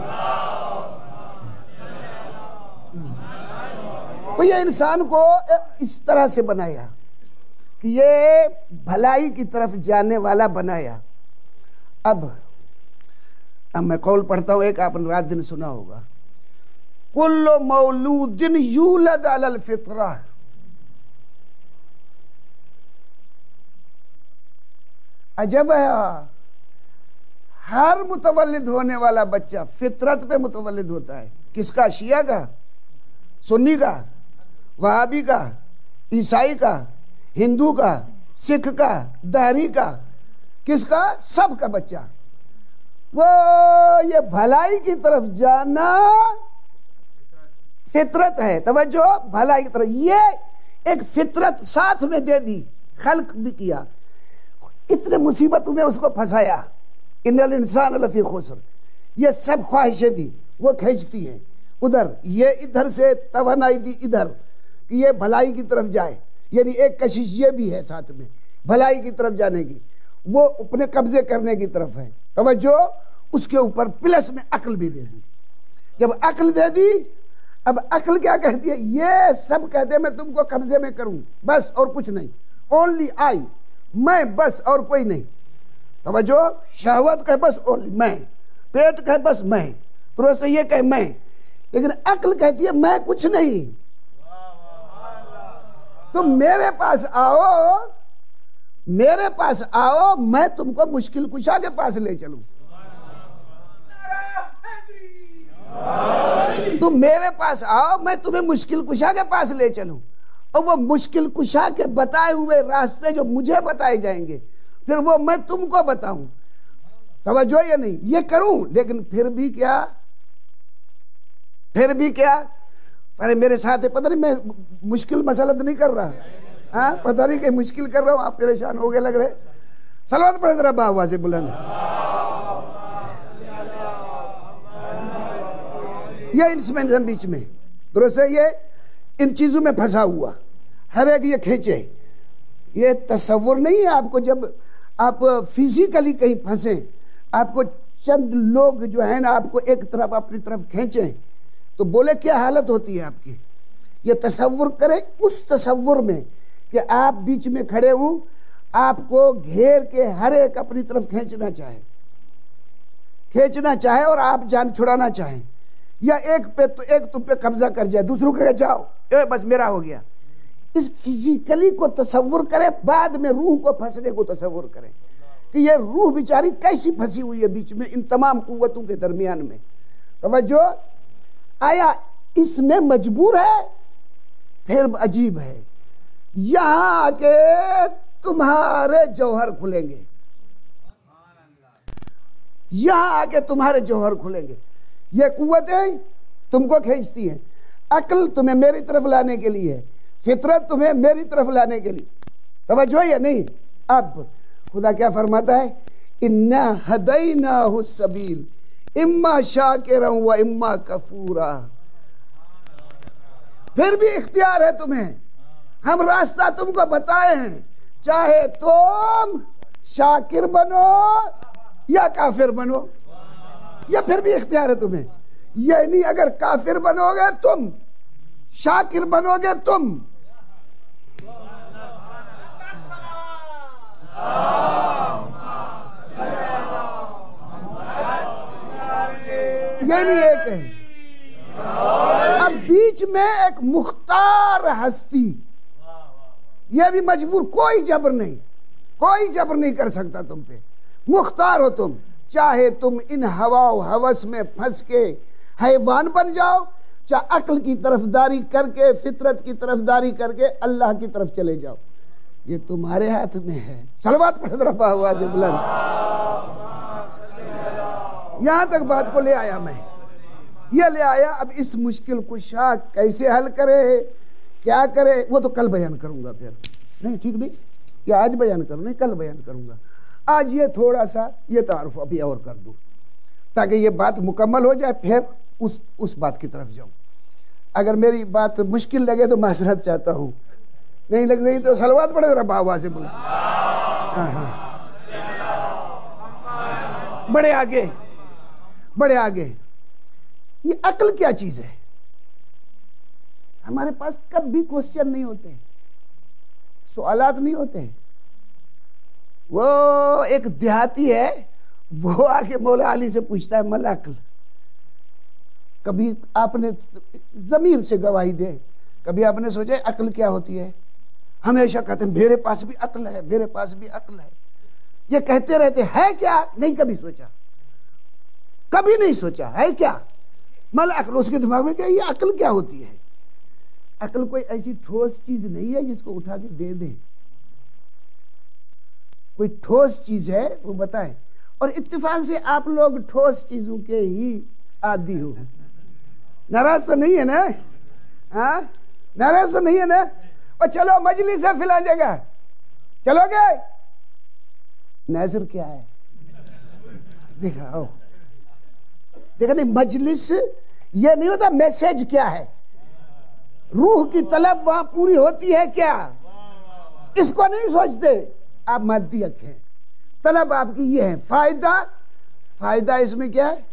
تو یہ انسان کو اس طرح سے بنایا کہ یہ بھلائی کی طرف جانے والا بنایا۔ اب میں قول پڑھتا ہوں، ایک آپ نے رات دن سنا ہوگا، کل مولود یولد علی الفطرہ، عجب ہے، ہر متولد ہونے والا بچہ فطرت پہ متولد ہوتا ہے۔ کس کا؟ شیعہ کا، سنی کا، وہابی کا، عیسائی کا، ہندو کا، سکھ کا، دہری کا، کس کا؟ سب کا بچہ۔ وہ یہ بھلائی کی طرف جانا فطرت ہے، توجہ، بھلائی کی طرف، یہ ایک فطرت ساتھ میں دے دی، خلق بھی کیا، اتنے مصیبتوں میں اس کو پھنسایا، ان الانسان لفی خسر، یہ سب خواہشیں دی، وہ کھینچتی ہیں ادھر، یہ ادھر سے توانائی دی ادھر کہ یہ بھلائی کی طرف جائے، یعنی ایک کشش یہ بھی ہے ساتھ میں بھلائی کی طرف جانے کی، وہ اپنے قبضے کرنے کی طرف ہے، توجہ، اس کے اوپر پلس میں عقل بھی دے دی۔ جب عقل دے دی، اب عقل کیا کہتی ہے؟ یہ سب کہتے ہیں میں تم کو قبضے میں کروں، بس اور کچھ نہیں، اونلی آئی، میں بس اور کوئی نہیں، توجہ، شہوت کہ بس اونلی میں، پیٹ کہ بس میں، تو سے یہ کہ میں، لیکن عقل کہتی ہے میں کچھ نہیں، تم میرے پاس آؤ، میرے پاس آؤ، میں تم کو مشکل کشا کے پاس لے چلوں، تم میرے پاس آؤ، میں تمہیں مشکل کشا کے پاس لے چلوں، اور وہ مشکل کشا کے بتائے ہوئے راستے جو مجھے بتائے جائیں گے، پھر وہ میں تم کو بتاؤں، توجہ یا نہیں؟ یہ کروں، لیکن پھر بھی کیا؟ پھر بھی کیا؟ ارے میرے ساتھ ہے، پتہ نہیں میں مشکل مسئلہ تو نہیں کر رہا، ہاں پتہ نہیں کہ مشکل کر رہا ہوں، آپ پریشان ہو گئے لگ رہے۔ صلوات پڑھ ذرا آواز بلند۔ یہ انسان بیچ میں درست ہے، یہ ان چیزوں میں پھنسا ہوا، ہر ایک یہ کھینچے، یہ تصور نہیں ہے آپ کو، جب آپ فزیکلی کہیں پھنسیں، آپ کو چند لوگ جو ہیں نا آپ کو ایک طرف اپنی طرف کھینچیں تو بولے کیا حالت ہوتی ہے آپ کی۔ یہ تصور کریں اس تصور میں کہ آپ بیچ میں کھڑے ہوں، آپ کو گھیر کے ہر ایک اپنی طرف کھینچنا چاہے اور آپ جان چھڑانا چاہیں، یا ایک تم پہ قبضہ کر جائے، دوسروں کو جاؤ بس میرا ہو گیا۔ اس فزیکلی کو تصور کریں، بعد میں روح کو پھنسنے کو تصور کریں کہ یہ روح بیچاری کیسی پھنسی ہوئی ہے بیچ میں ان تمام قوتوں کے درمیان میں، توجہ، آیا اس میں مجبور ہے؟ پھر عجیب ہے، یہاں آ کے تمہارے جوہر کھلیں گے، یہاں آ کے تمہارے جوہر کھلیں گے۔ یہ قوتیں تم کو کھینچتی ہیں، عقل تمہیں میری طرف لانے کے لیے ہے، فطرت تمہیں میری طرف لانے کے لیے، توجہ یا نہیں؟ اب خدا کیا فرماتا ہے؟ اِنَّا هَدَيْنَاهُ السَّبِيلَ اِمَّا شَاكِرًا وَإِمَّا كَفُورًا، پھر بھی اختیار ہے تمہیں، ہم راستہ تم کو بتائے ہیں، چاہے تم شاکر بنو یا کافر بنو، یا پھر بھی اختیار ہے تمہیں، یعنی اگر کافر بنو گے تم، شاکر بنو گے تم، یعنی ایک ہے۔ اب بیچ میں ایک مختار ہستی، یہ بھی مجبور، کوئی جبر نہیں کر سکتا تم پہ، مختار ہو تم، چاہے تم ان ہوا و ہوس میں پھنس کے حیوان بن جاؤ، چاہے عقل کی طرفداری کر کے، فطرت کی طرفداری کر کے اللہ کی طرف چلے جاؤ، یہ تمہارے ہاتھ میں ہے۔ صلوات پڑھ ذرا آواز بلند۔ یہاں تک بات کو لے آیا میں، یہ لے آیا۔ اب اس مشکل کشا کیسے حل کرے، کیا کرے، وہ تو کل بیان کروں گا، پھر نہیں ٹھیک نہیں، یا آج بیان کروں، نہیں کل بیان کروں گا، آج یہ تھوڑا سا یہ تعارف ابھی اور کر دوں تاکہ یہ بات مکمل ہو جائے، پھر اس بات کی طرف جاؤں۔ اگر میری بات مشکل لگے تو معذرت چاہتا ہوں، نہیں لگ رہی تو صلوات پڑھے ذرا آواز سے بولو. بڑے آگے بڑے آگے. یہ عقل کیا چیز ہے؟ ہمارے پاس کبھی کوسچن نہیں ہوتے، سوالات نہیں ہوتے. وہ ایک دیہاتی ہے، وہ آگے مولا علی سے پوچھتا ہے مل عقل. کبھی آپ نے ضمیر سے گواہی دے، کبھی آپ نے سوچا عقل کیا ہوتی ہے؟ ہمیشہ کہتے ہیں میرے پاس بھی عقل ہے، میرے پاس بھی عقل ہے. یہ کہتے رہتے ہے کیا؟ نہیں کبھی سوچا، کبھی نہیں سوچا ہے کیا مل عقل. اس کے دماغ میں کیا یہ عقل کیا ہوتی ہے؟ عقل کوئی ایسی ٹھوس چیز نہیں ہے جس کو اٹھا کے دے دیں. کوئی ٹھوس چیز ہے وہ بتائیں. اور اتفاق سے آپ لوگ ٹھوس چیزوں کے ہی عادی ہو. ناراض تو نہیں ہے نا؟ ہاں ناراض تو نہیں ہے نا؟ اور چلو مجلس ہے فلاں جگہ، چلو گے؟ نظر کیا ہے دیکھا دیکھا نہیں. مجلس یہ نہیں ہوتا میسج کیا ہے، روح کی طلب وہاں پوری ہوتی ہے کیا، اس کو نہیں سوچتے. آپ مادی حق ہیں، طلب آپ کی یہ ہے. فائدہ اس میں کیا ہے؟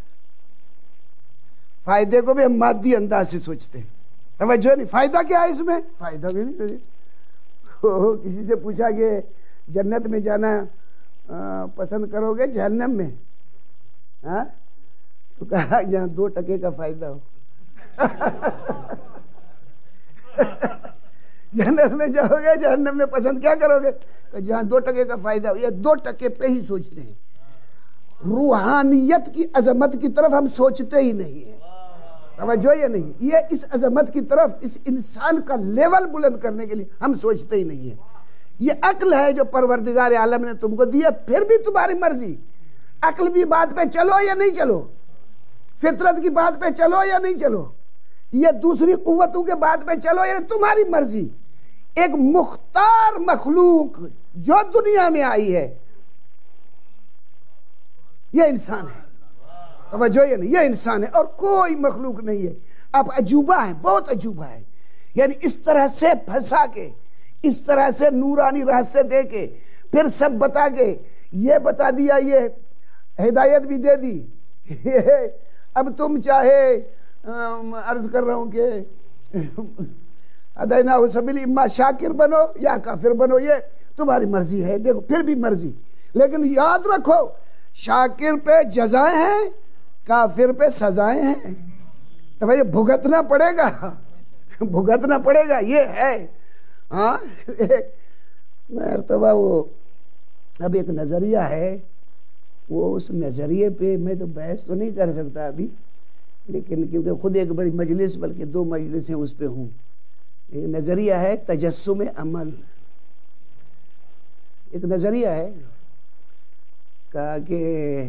فائدے کو بھی ہم مادی انداز سے سوچتے ہیں. توجہ نہیں، فائدہ کیا ہے اس میں؟ فائدہ بھی نہیں. کسی سے پوچھا کہ جنت میں جانا پسند کرو گے جہنم میں؟ ہاں تو کہا جہاں 2 ٹکے کا فائدہ ہو. جنت میں جاؤ گے جہنم میں پسند کیا کرو گے؟ جہاں 2 ٹکے کا فائدہ ہو. یہ 2 ٹکے پہ ہی سوچتے ہیں. روحانیت کی عظمت کی طرف ہم سوچتے ہی نہیں ہیں. توجہ یہ نہیں، یہ اس عظمت کی طرف، اس انسان کا لیول بلند کرنے کے لیے ہم سوچتے ہی نہیں ہیں. یہ عقل ہے جو پروردگار عالم نے تم کو دی ہے، پھر بھی تمہاری مرضی. عقل بھی بات پہ چلو یا نہیں چلو، فطرت کی بات پہ چلو یا نہیں چلو، یہ دوسری قوتوں کے بات پہ چلو یا تمہاری مرضی. ایک مختار مخلوق جو دنیا میں آئی ہے یہ انسان ہے. توجہ یہ نہیں، یہ انسان ہے اور کوئی مخلوق نہیں ہے. آپ عجوبہ ہیں، بہت عجوبہ ہے. یعنی اس طرح سے پھنسا کے، اس طرح سے نورانی راستے دے کے، پھر سب بتا کے، یہ بتا دیا، یہ ہدایت بھی دے دی. اب تم چاہے عرض کر رہا ہوں کہ ادینا سبیل اما شاکر بنو یا کافر بنو، یہ تمہاری مرضی ہے. دیکھو پھر بھی مرضی، لیکن یاد رکھو شاکر پہ جزائیں ہیں، کافر پہ سزائیں ہیں. تو بھائی بھگتنا پڑے گا، بھگتنا پڑے گا، یہ ہے. ہاں مرتبہ وہ اب ایک نظریہ ہے، وہ اس نظریے پہ میں تو بحث تو نہیں کر سکتا ابھی، لیکن کیونکہ خود ایک بڑی مجلس بلکہ 2 مجلسیں اس پہ ہوں. ایک نظریہ ہے تجسم عمل. ایک نظریہ ہے کہا کہ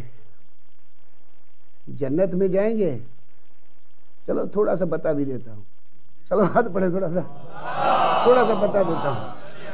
جنت میں جائیں گے. چلو تھوڑا سا بتا بھی دیتا ہوں، چلو ہاتھ پڑھے، تھوڑا سا بتا دیتا ہوں.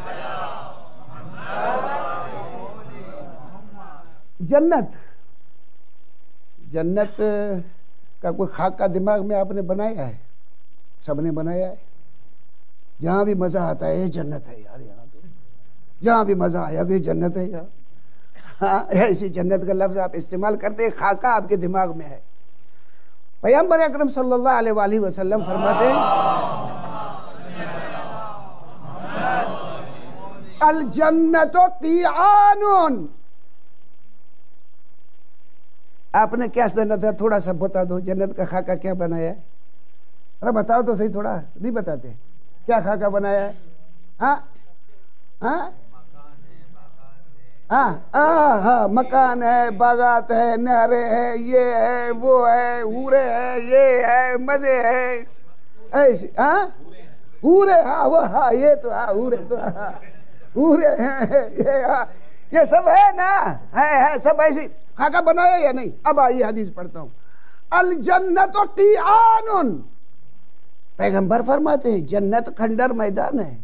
جنت کا کوئی خاکہ دماغ میں آپ نے بنایا ہے؟ سب نے بنایا ہے. جہاں بھی مزہ آتا ہے یہ جنت ہے یار، یہاں تو جہاں بھی مزہ آیا کہ جنت ہے یار. ہاں ایسی جنت کا لفظ آپ استعمال کرتے، خاکہ آپ کے دماغ میں ہے. پیغمبر اکرم صلی اللہ علیہ وآلہ وسلم فرماتے ہیں الجنت قیعان. آپ نے کیا جنت ہے تھوڑا سا بتا دو، جنت کا خاکہ کیا بنایا ہے؟ ارے بتاؤ تو صحیح، تھوڑا نہیں بتاتے کیا خاکہ بنایا ہے؟ ہاں ہاں ہاں مکان ہے، باغات ہے، نہریں ہیں، یہ ہے، وہ ہے، حورے ہے، یہ ہے، مزے ہے، ایسے. ہاں حورے، ہاں وہ، ہاں یہ تو، ہاں حورے تو، ہاں حورے ہیں، یہ سب ہے نا، ہے سب ایسی. خاکہ بنایا یا نہیں؟ اب آئیے حدیث پڑھتا ہوں. الجنت قیعان، پیغمبر فرماتے ہیں جنت کھنڈر میدان ہے.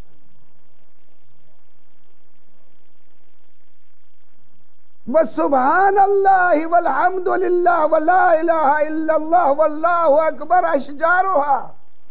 وَسُبْحَانَ اللَّهِ وَالْحَمْدُ لِلَّهِ وَلَا إِلَهَ إِلَّا اللَّهُ وَاللَّهُ أَكْبَرُ أَشْجَارُهَا.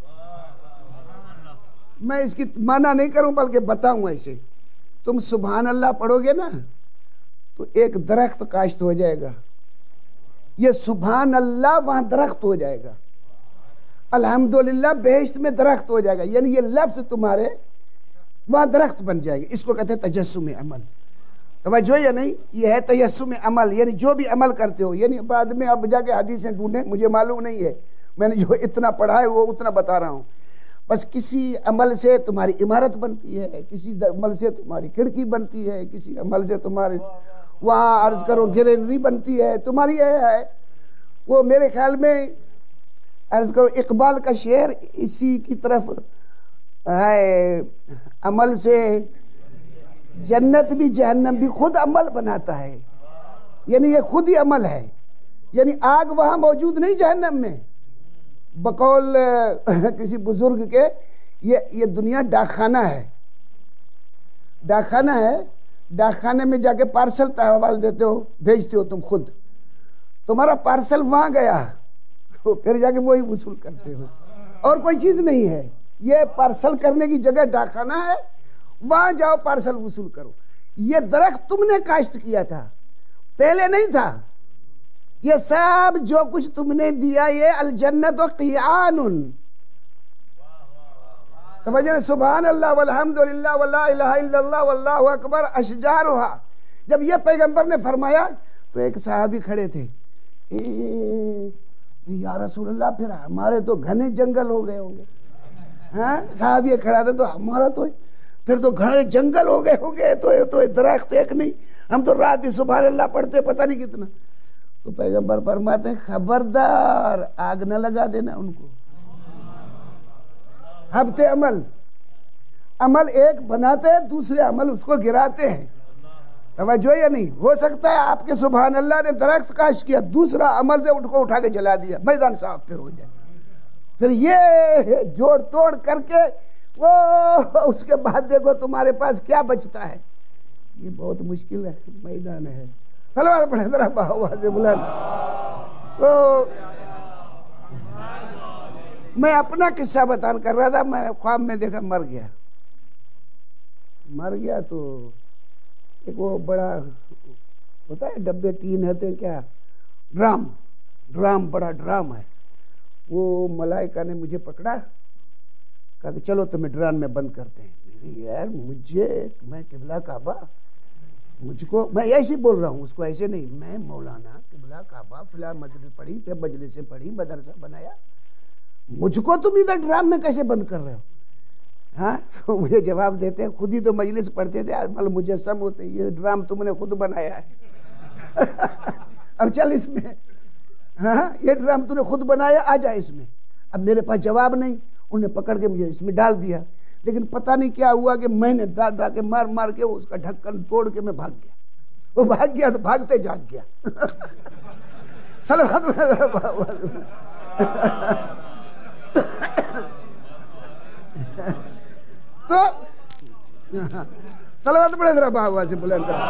میں اس کی معنی نہیں کروں بلکہ بتاؤں ایسے. تم سبحان اللہ پڑھو گے نا تو ایک درخت کاشت ہو جائے گا. یہ سبحان اللہ وہاں درخت ہو جائے گا. الحمدللہ بہشت میں درخت ہو جائے گا. یعنی یہ لفظ تمہارے وہاں درخت بن جائے گا. اس کو کہتے ہیں تجسم عمل. توجہ یا نہیں؟ یہ ہے تجسم عمل. یعنی جو بھی عمل کرتے ہو، یعنی بعد میں اب جا کے حدیثیں ڈھونڈیں، مجھے معلوم نہیں ہے، میں نے جو اتنا پڑھا ہے وہ اتنا بتا رہا ہوں. بس کسی عمل سے تمہاری عمارت بنتی ہے، کسی عمل سے تمہاری کھڑکی بنتی ہے، کسی عمل سے تمہاری وہاں عرض کرو گرینری بنتی ہے تمہاری. ہے وہ میرے خیال میں عرض کرو اقبال کا شعر اسی کی طرف ہے، عمل سے جنت بھی جہنم بھی خود عمل بناتا ہے. یعنی یہ خود ہی عمل ہے. یعنی آگ وہاں موجود نہیں جہنم میں. بقول کسی بزرگ کے یہ دنیا ڈاکخانہ ہے. ڈاکخانہ ہے. ڈاکخانے میں جا کے پارسل تحوال دیتے ہو، بھیجتے ہو تم خود. تمہارا پارسل وہاں گیا پھر جا کے وہی وصول کرتے ہو، اور کوئی چیز نہیں ہے. یہ پارسل کرنے کی جگہ ڈاکخانہ ہے، وہاں جاؤ پارسل وصول کرو. یہ درخت تم نے کاشت کیا تھا، پہلے نہیں تھا. یہ سب جو کچھ تم نے دیا یہ الجنت و قیعان. توجہ. سبحان اللہ والحمدللہ ولا الہ الا اللہ واللہ اکبر اشجارها. جب یہ پیغمبر نے فرمایا تو ایک صحابی کھڑے تھے، یا رسول اللہ پھر ہمارے تو گھنے جنگل ہو گئے ہوں گے. ہاں صحابی کھڑا تھا تو ہمارا تو پھر تو گھنے جنگل ہو گئے ہوں گے، تو درخت ایک نہیں، ہم تو رات ہی سبحان اللہ پڑھتے پتہ نہیں کتنا. تو پیغمبر فرماتے ہیں خبردار آگ نہ لگا دینا ان کو. ہفتے عمل ایک بناتے ہیں، دوسرے عمل اس کو گراتے ہیں. توجہ یا نہیں؟ ہو سکتا ہے آپ کے سبحان اللہ نے درخت کاشت کیا، دوسرا عمل سے کو اٹھا کے جلا دیا، میدان صاف پھر ہو جائے. پھر یہ جوڑ توڑ کر کے وہ اس کے بعد دیکھو تمہارے پاس کیا بچتا ہے. یہ بہت مشکل ہے میدان ہے. صلوات پڑھیں ذرا آواز بلند. تو میں اپنا قصہ بیان کر رہا تھا. میں خواب میں دیکھا مر گیا تو ایک وہ بڑا ہوتا ہے ڈبے ٹین ہوتے ہیں کیا، ڈرام بڑا ڈرام ہے. وہ ملائکہ نے مجھے پکڑا، کہا کہ چلو تمہیں ڈرام میں بند کرتے ہیں. یار میں قبلہ کعبہ، مجھ کو میں ایسے بول رہا ہوں، اس کو ایسے نہیں، میں مولانا قبلہ کعبہ فلاں مجلس پڑھی، پھر مجلسیں پڑھی، مدرسہ بنایا، مجھ کو تم ادھر ڈرام میں کیسے بند کر رہے ہو؟ ہاں تو مجھے جواب دیتے ہیں خود ہی تو مجلس پڑھتے تھے، مجسم ہوتے، یہ ڈرام تم نے خود بنایا ہے. اب چل اس میں، ہاں یہ ڈرام تم نے خود بنایا، آ جا اس میں. اب میرے پاس جواب نہیں، انہیں پکڑ کے مجھے اس میں ڈال دیا. لیکن پتہ نہیں کیا ہوا کہ میں نے ڈال کے مار کے اس کا ڈھکن توڑ کے میں بھاگ گیا. وہ بھاگ گیا تو بھاگتے جاگ گیا. تو صلوات پڑھے ذرا باہوا سے بلند کر.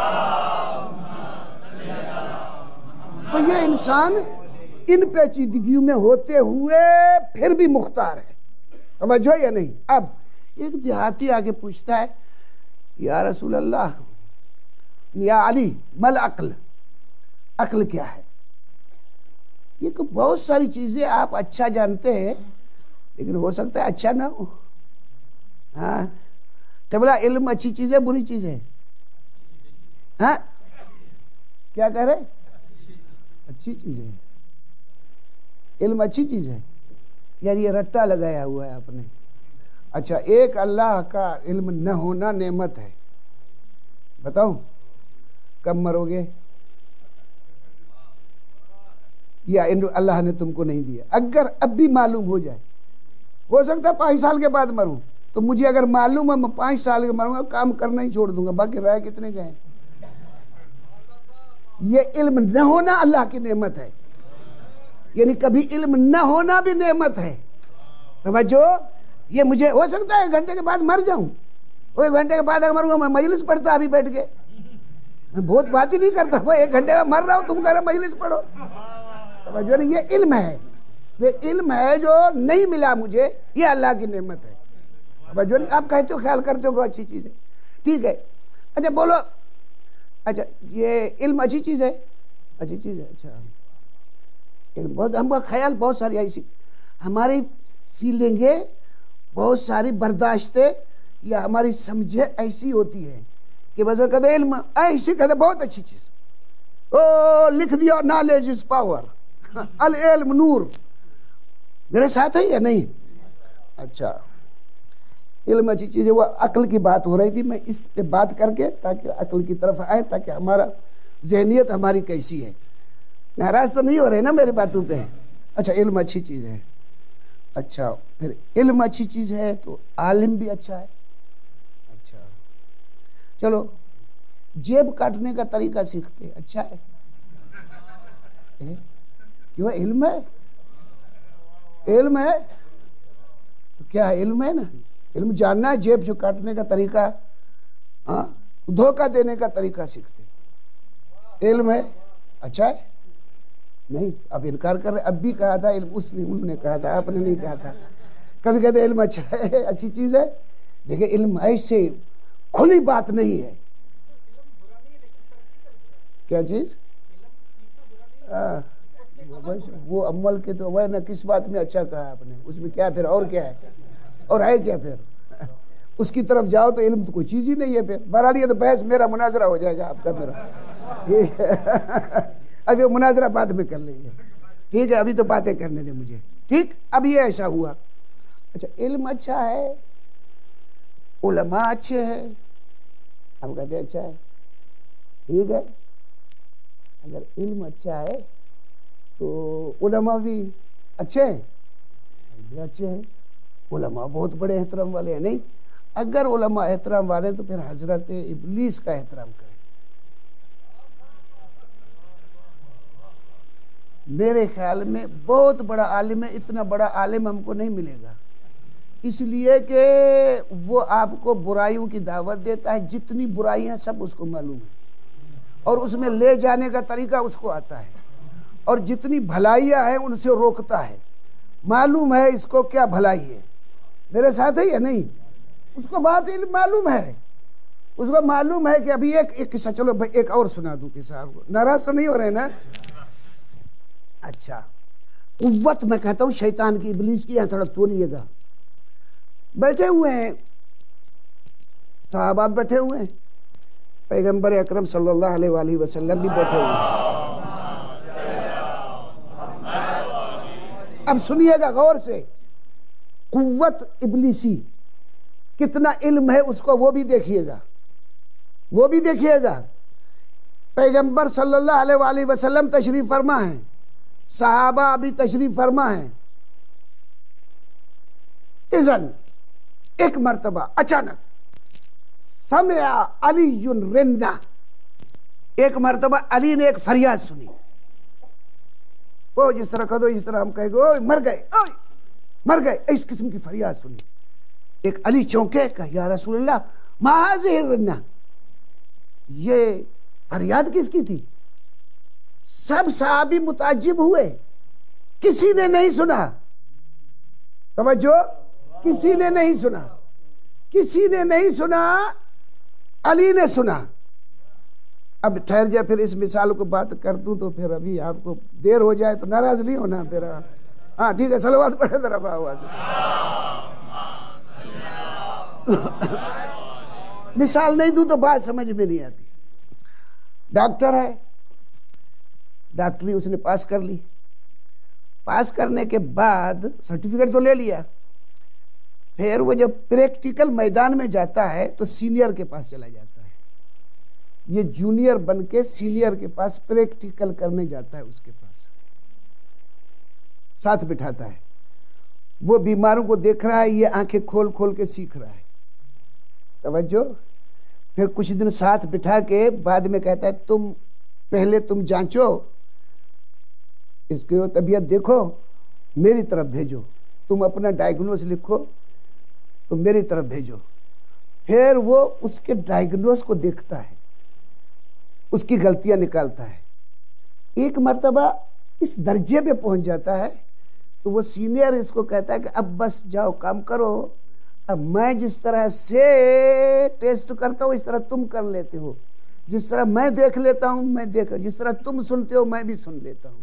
تو یہ انسان ان پیچیدگیوں میں ہوتے ہوئے پھر بھی مختار ہے. توجہ یا نہیں؟ اب ایک دیہاتی آگے پوچھتا ہے یا رسول اللہ یا علی مل عقل، عقل کیا ہے؟ یہ کہ بہت ساری چیزیں آپ اچھا جانتے ہیں لیکن ہو سکتا ہے اچھا نہ ہو. ہاں تبلا علم اچھی چیز ہے بری چیز ہے؟ ہاں کیا کہہ رہے؟ اچھی چیز ہے. علم اچھی چیز ہے. یار یہ رٹا لگایا ہوا ہے آپ نے. اچھا ایک اللہ کا علم نہ ہونا نعمت ہے. بتاؤں کب مرو گے؟ یا اللہ نے تم کو نہیں دیا؟ اگر اب بھی معلوم ہو جائے، ہو سکتا ہے 5 سال کے بعد مروں، تو مجھے اگر معلوم ہے میں 5 سال کے مروں گا، کام کرنا ہی چھوڑ دوں گا، باقی رائے کتنے گئے. یہ علم نہ ہونا اللہ کی نعمت ہے. یعنی کبھی علم نہ ہونا بھی نعمت ہے. توجہ. یہ مجھے ہو سکتا ہے 1 گھنٹے کے بعد مر جاؤں، وہ 1 گھنٹے کے بعد اگر مروں گا، میں مجلس پڑھتا ابھی بیٹھ کے، میں بہت بات ہی نہیں کرتا، میں 1 گھنٹے میں مر رہا ہوں، تم کہہ رہے مجلس پڑھو. توجہ نہیں. یہ علم ہے، یہ علم ہے جو نہیں ملا مجھے، یہ اللہ کی نعمت ہے. جو آپ کہتے ہو خیال کرتے ہو کہ اچھی چیز ہے، ٹھیک ہے. اچھا بولو، اچھا یہ علم اچھی چیز ہے؟ اچھی چیز ہے. اچھا علم بہت، ہم کا خیال بہت ساری ایسی ہماری فیلنگیں، بہت ساری برداشتیں یا ہماری سمجھے ایسی ہوتی ہے کہ بس کہتے علم ایسی، کہتے بہت اچھی چیز. او لکھ دیا نالج از پاور، العلم نور. میرے ساتھ ہے یا نہیں؟ اچھا علم اچھی چیز ہے. وہ عقل کی بات ہو رہی تھی، میں اس پہ بات کر کے تاکہ عقل کی طرف آئے، تاکہ ہمارا ذہنیت ہماری کیسی ہے. ناراض تو نہیں ہو رہے نا میری باتوں پہ؟ اچھا علم اچھی چیز ہے. اچھا پھر علم اچھی چیز ہے تو عالم بھی اچھا ہے. اچھا چلو جیب کاٹنے کا طریقہ سیکھتے، اچھا ہے. کیوں؟ علم ہے، علم ہے تو کیا ہے؟ علم ہے نا. علم جاننا ہے جیب جو کاٹنے کا طریقہ، ہاں دھوکہ دینے کا طریقہ سیکھتے. علم ہے، اچھا ہے. نہیں اب انکار کر رہے. اب بھی کہا تھا علم، انہوں نے کہا تھا، آپ نے نہیں کہا تھا. کبھی کہتے علم اچھا ہے، اچھی چیز ہے. دیکھیں علم ایسے کھلی بات نہیں ہے. کیا چیز؟ وہ عمل کے تو وہ نا، کس بات میں اچھا کہا آپ نے، اس میں کیا پھر اور کیا ہے، اور ہے کیا پھر؟ اس کی طرف جاؤ تو علم تو کوئی چیز ہی نہیں ہے. پھر بہرحال یہ تو بحث میرا مناظرہ ہو جائے گا آپ کا میرا. اب یہ مناظرہ بعد میں کر لیں گے، ٹھیک ہے؟ ابھی تو باتیں کرنے دیں مجھے، ٹھیک. اب یہ ایسا ہوا. اچھا علم اچھا ہے، علماء اچھے ہیں، ہم کہتے ہیں اچھا ہے، ٹھیک ہے. اگر علم اچھا ہے تو علماء بھی اچھے ہیں، بھی اچھے ہیں. علماء بہت بڑے احترام والے ہیں. نہیں اگر علماء احترام والے ہیں تو پھر حضرت ابلیس کا احترام کریں. میرے خیال میں بہت بڑا عالم ہے. اتنا بڑا عالم ہم کو نہیں ملے گا، اس لیے کہ وہ آپ کو برائیوں کی دعوت دیتا ہے. جتنی برائیاں سب اس کو معلوم ہے، اور اس میں لے جانے کا طریقہ اس کو آتا ہے. اور جتنی بھلائیاں ہیں ان سے روکتا ہے. معلوم ہے اس کو کیا بھلائی ہے. میرے ساتھ ہے یا نہیں؟ اس کو بات علم معلوم ہے. اس کو معلوم ہے کہ ابھی ایک قصہ، چلو بھائی ایک اور سنا دوں قصہ آپ کو. ناراض تو نہیں ہو رہے نا؟ اچھا قوت میں کہتا ہوں شیطان کی، ابلیس کی. یہاں تھوڑا تو نہیں گا. بیٹھے ہوئے ہیں صحابہ، بیٹھے ہوئے ہیں، پیغمبر اکرم صلی اللہ علیہ وآلہ وسلم بھی بیٹھے ہوئے ہیں. اب سنیے گا غور سے. قوت ابلیسی کتنا علم ہے اس کو وہ بھی دیکھیے گا، وہ بھی دیکھیے گا. پیغمبر صلی اللہ علیہ وآلہ وسلم تشریف فرما ہیں، صحابہ بھی تشریف فرما ہیں. اذن ایک مرتبہ اچانک سمع علی رندہ، ایک مرتبہ علی نے ایک فریاد سنی. وہ جس طرح کہو، جس طرح ہم کہیں گے اوہ مر گئے، اوہ مر گئے، اس قسم کی فریاد سنی. ایک علی چونکے، کہا یا رسول اللہ ما هذه الرنہ، یہ فریاد کس کی تھی؟ سب صحابی متعجب ہوئے، کسی نے نہیں سنا. توجہ، کسی نے نہیں سنا، کسی نے نہیں سنا، علی نے سنا. اب ٹھہر جائے، پھر اس مثال کو بات کر دوں تو پھر ابھی آپ کو دیر ہو جائے تو ناراض نہیں ہونا پھر. ہاں ٹھیک ہے، صلوات پڑھے ذرا آواز. مثال نہیں دوں تو بات سمجھ میں نہیں آتی. ڈاکٹر ہے، ڈاکٹری اس نے پاس کر لی. پاس کرنے کے بعد سرٹیفکیٹ تو لے لیا. پھر وہ جب پریکٹیکل میدان میں جاتا ہے تو سینئر کے پاس چلا جاتا ہے. یہ جونیئر بن کے سینئر کے پاس پریکٹیکل کرنے جاتا ہے. اس کے پاس ساتھ بٹھاتا ہے. وہ بیماروں کو دیکھ رہا ہے، یہ آنکھیں کھول کھول کے سیکھ رہا ہے. توجہ. پھر کچھ دن ساتھ بٹھا کے بعد میں کہتا ہے تم پہلے تم جانچو، اس کی طبیعت دیکھو، میری طرف بھیجو. تم اپنا ڈائگنوز لکھو تو میری طرف بھیجو. پھر وہ اس کے ڈائگنوز کو دیکھتا ہے، اس کی غلطیاں نکالتا ہے. ایک مرتبہ اس درجے پہ پہنچ جاتا ہے تو وہ سینئر اس کو کہتا ہے کہ اب بس جاؤ کام کرو، اب میں جس طرح سے ٹیسٹ کرتا ہوں اس طرح تم کر لیتے ہو، جس طرح میں دیکھ لیتا ہوں جس طرح تم سنتے ہو میں بھی سن لیتا ہوں،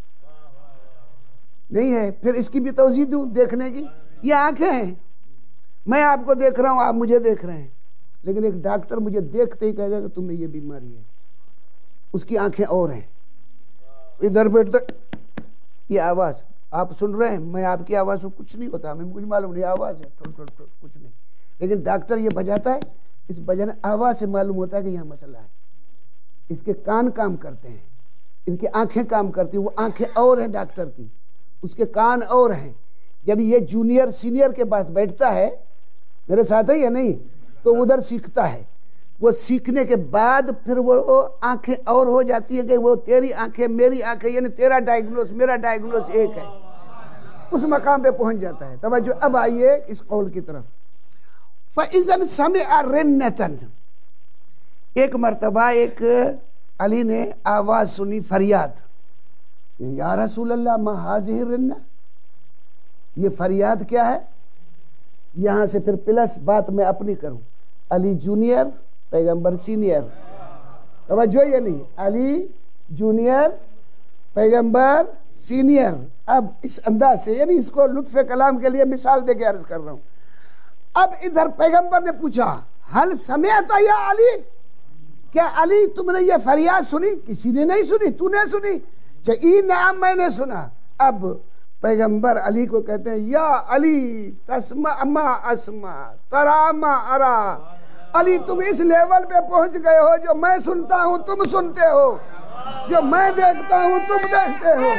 نہیں ہے؟ پھر اس کی بھی توضیح دوں دیکھنے کی، یہ آنکھیں ہیں، میں آپ کو دیکھ رہا ہوں، آپ مجھے دیکھ رہے ہیں، لیکن ایک ڈاکٹر مجھے دیکھتے ہی کہے گا کہ تمہیں یہ بیماری ہے، اس کی آنکھیں اور ہیں، ادھر بیٹھتے یہ آواز آپ سن رہے ہیں، میں آپ کی آواز سے کچھ نہیں ہوتا، ہمیں کچھ معلوم نہیں، آواز ہے کچھ نہیں، لیکن ڈاکٹر یہ بجاتا ہے، اس بجانے آواز سے معلوم ہوتا ہے کہ یہاں مسئلہ ہے، اس کے کان کام کرتے ہیں، ان کی آنکھیں کام کرتی ہیں، وہ آنکھیں اور ہیں ڈاکٹر کی، اس کے کان اور ہیں، جب یہ جونیئر سینئر کے پاس بیٹھتا ہے، میرے ساتھ ہے یا نہیں، تو ادھر سیکھتا ہے، وہ سیکھنے کے بعد پھر وہ آنکھیں اور ہو جاتی ہیں کہ وہ تیری آنکھیں میری آنکھیں، یعنی تیرا ڈائیگنوز میرا ڈائیگنوز ایک ہے، اس مقام پہ پہنچ جاتا ہے۔ توجہ، اب آئیے اس قول کی طرف۔ فَإِذَنْ سَمِعَ رِنَّةً، ایک مرتبہ ایک علی نے آواز سنی، فریاد، یا رسول اللہ ما هذه الرنة، یہ فریاد کیا ہے؟ یہاں سے پھر پلس بات میں اپنی کروں، علی جونیئر پیغمبر سینئر، توجہ یہ نہیں، علی جونیئر پیغمبر سینئر۔ اب اس انداز سے، یعنی اس کو لطف کلام کے لیے مثال دے کے عرض کر رہا ہوں۔ اب ادھر پیغمبر نے پوچھا، حل سمعت یا علی، کیا علی تم نے یہ فریاد سنی؟ کسی نے نہیں سنی، تو نے سنی؟ نعم میں نے سنا۔ اب پیغمبر علی کو کہتے ہیں، یا علی تسمع ما اسمع ترا ما ارا، علی تم اس لیول پہ پہنچ گئے ہو، جو میں سنتا ہوں تم سنتے ہو، جو میں دیکھتا ہوں تم دیکھتے ہو،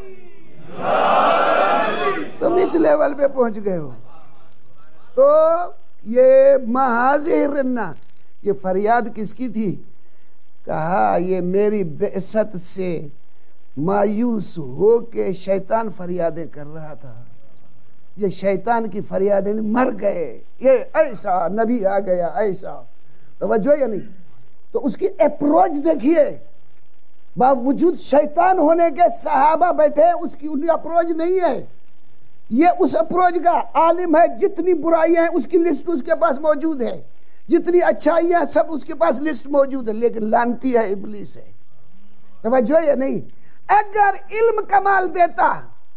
تم اس لیول پہ پہنچ گئے ہو۔ تو یہ محاذ رنہ، یہ فریاد کس کی تھی؟ کہا یہ میری بعثت سے مایوس ہو کے شیطان فریادیں کر رہا تھا، یہ شیطان کی فریادیں، مر گئے، یہ ایسا نبی آ گیا ایسا، توجہ یا نہیں؟ تو اس کی اپروچ دیکھیے، باوجود شیطان ہونے کے صحابہ بیٹھے، اس کی ان اپروچ نہیں ہے، یہ اس اپروچ کا عالم ہے، جتنی برائیاں ہیں اس کی لسٹ اس کے پاس موجود ہے، جتنی اچھائیاں سب اس کے پاس لسٹ موجود ہے، لیکن لعنتی ہے، ابلیس ہے، توجہ یا نہیں؟ اگر علم کمال دیتا،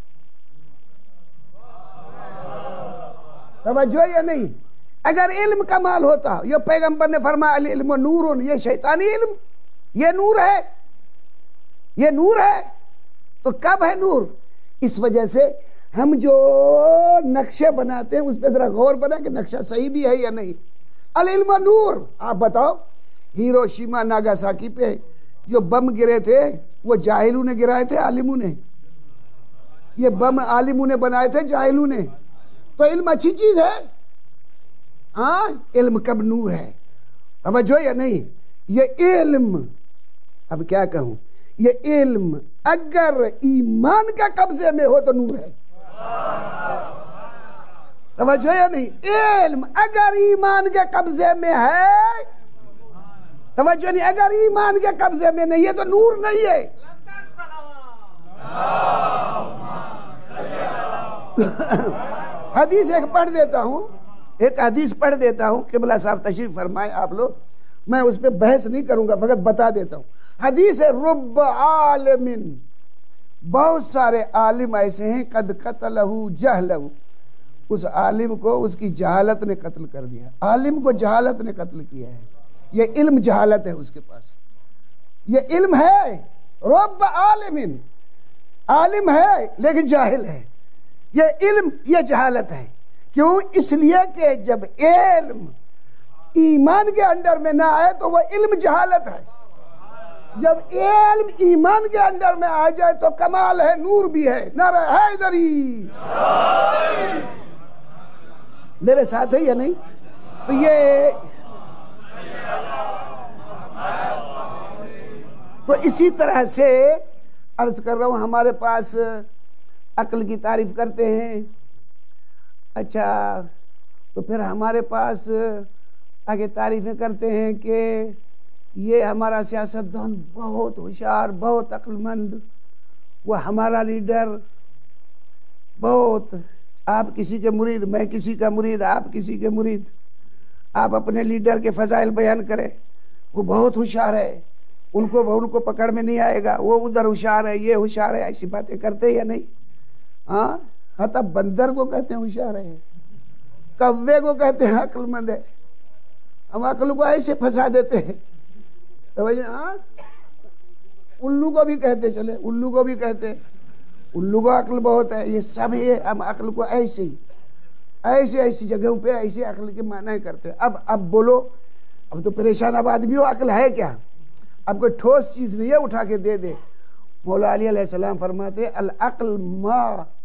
توجہ یا نہیں، اگر علم کمال ہوتا، یہ پیغمبر نے فرمایا العلم نور، یہ شیطانی علم، یہ نور ہے، یہ نور ہے، تو کب ہے نور؟ اس وجہ سے ہم جو نقشے بناتے ہیں اس پہ ذرا غور بنا کہ نقشہ صحیح بھی ہے یا نہیں۔ العلم نور، آپ بتاؤ ہیروشیما ناگاساکی پہ جو بم گرے تھے، وہ جاہلوں نے گرائے تھے عالموں نے؟ یہ بم عالموں نے بنائے تھے جاہلوں نے؟ تو علم اچھی چیز ہے، ہاں، علم کب نور ہے، توجہ یا نہیں؟ یہ علم، اب کیا کہوں، یہ علم اگر ایمان کا قبضے میں ہو تو نور ہے، توجہ یا نہیں؟ علم اگر ایمان کے قبضے میں ہے، توجہ نہیں، اگر ایمان کے قبضے میں نہیں ہے تو نور نہیں ہے۔ حدیث ایک پڑھ دیتا ہوں، ایک حدیث پڑھ دیتا ہوں، قبلہ صاحب تشریف فرمائے آپ لوگ، میں اس پہ بحث نہیں کروں گا، فقط بتا دیتا ہوں۔ حدیث ہے، رب عالم، بہت سارے عالم ایسے ہیں، قد قتلہ جہلہ، اس عالم کو اس کی جہالت نے قتل کر دیا، عالم کو جہالت نے قتل کیا ہے، یہ علم جہالت ہے اس کے پاس، یہ علم ہے، رب عالم، عالم ہے لیکن جاہل ہے، یہ علم، یہ جہالت ہے۔ کیوں؟ اس لیے کہ جب علم ایمان کے اندر میں نہ آئے تو وہ علم جہالت ہے، جب علم ایمان کے اندر میں آ جائے تو کمال ہے، نور بھی ہے، نعرہ حیدری، میرے ساتھ ہے یا نہیں؟ تو یہ تو اسی طرح سے عرض کر رہا ہوں، ہمارے پاس عقل کی تعریف کرتے ہیں، اچھا تو پھر ہمارے پاس آگے تعریفیں کرتے ہیں کہ یہ ہمارا سیاستدان بہت ہوشیار، بہت عقل مند، وہ ہمارا لیڈر بہت آپ کسی کے مرید، میں کسی کا مرید، آپ کسی کے مرید. آپ اپنے لیڈر کے فضائل بیان کریں، وہ بہت ہوشیار ہے، ان کو پکڑ میں نہیں آئے گا، وہ ادھر ہوشیار ہے، یہ ہوشیار ہے، ایسی باتیں کرتے یا نہیں؟ ہاں، حتی بندر کو کہتے ہیں ہوشیار ہے، کوے کو کہتے ہیں عقل مند ہے. ہم عقل کو ایسے پھنسا دیتے ہیں. توجہ. ہاں، الو کو بھی کہتے، چلے الو کو بھی کہتے، الو کو عقل بہت ہے. یہ سب یہ ہم عقل کو ایسی جگہوں پہ ایسے عقل کے معنی کرتے ہیں. اب بولو، اب تو پریشان اب آدمی ہو، عقل ہے کیا؟ اب کوئی ٹھوس چیز نہیں ہے اٹھا کے دے دے. مولا علی علیہ السلام فرماتے العقل ما،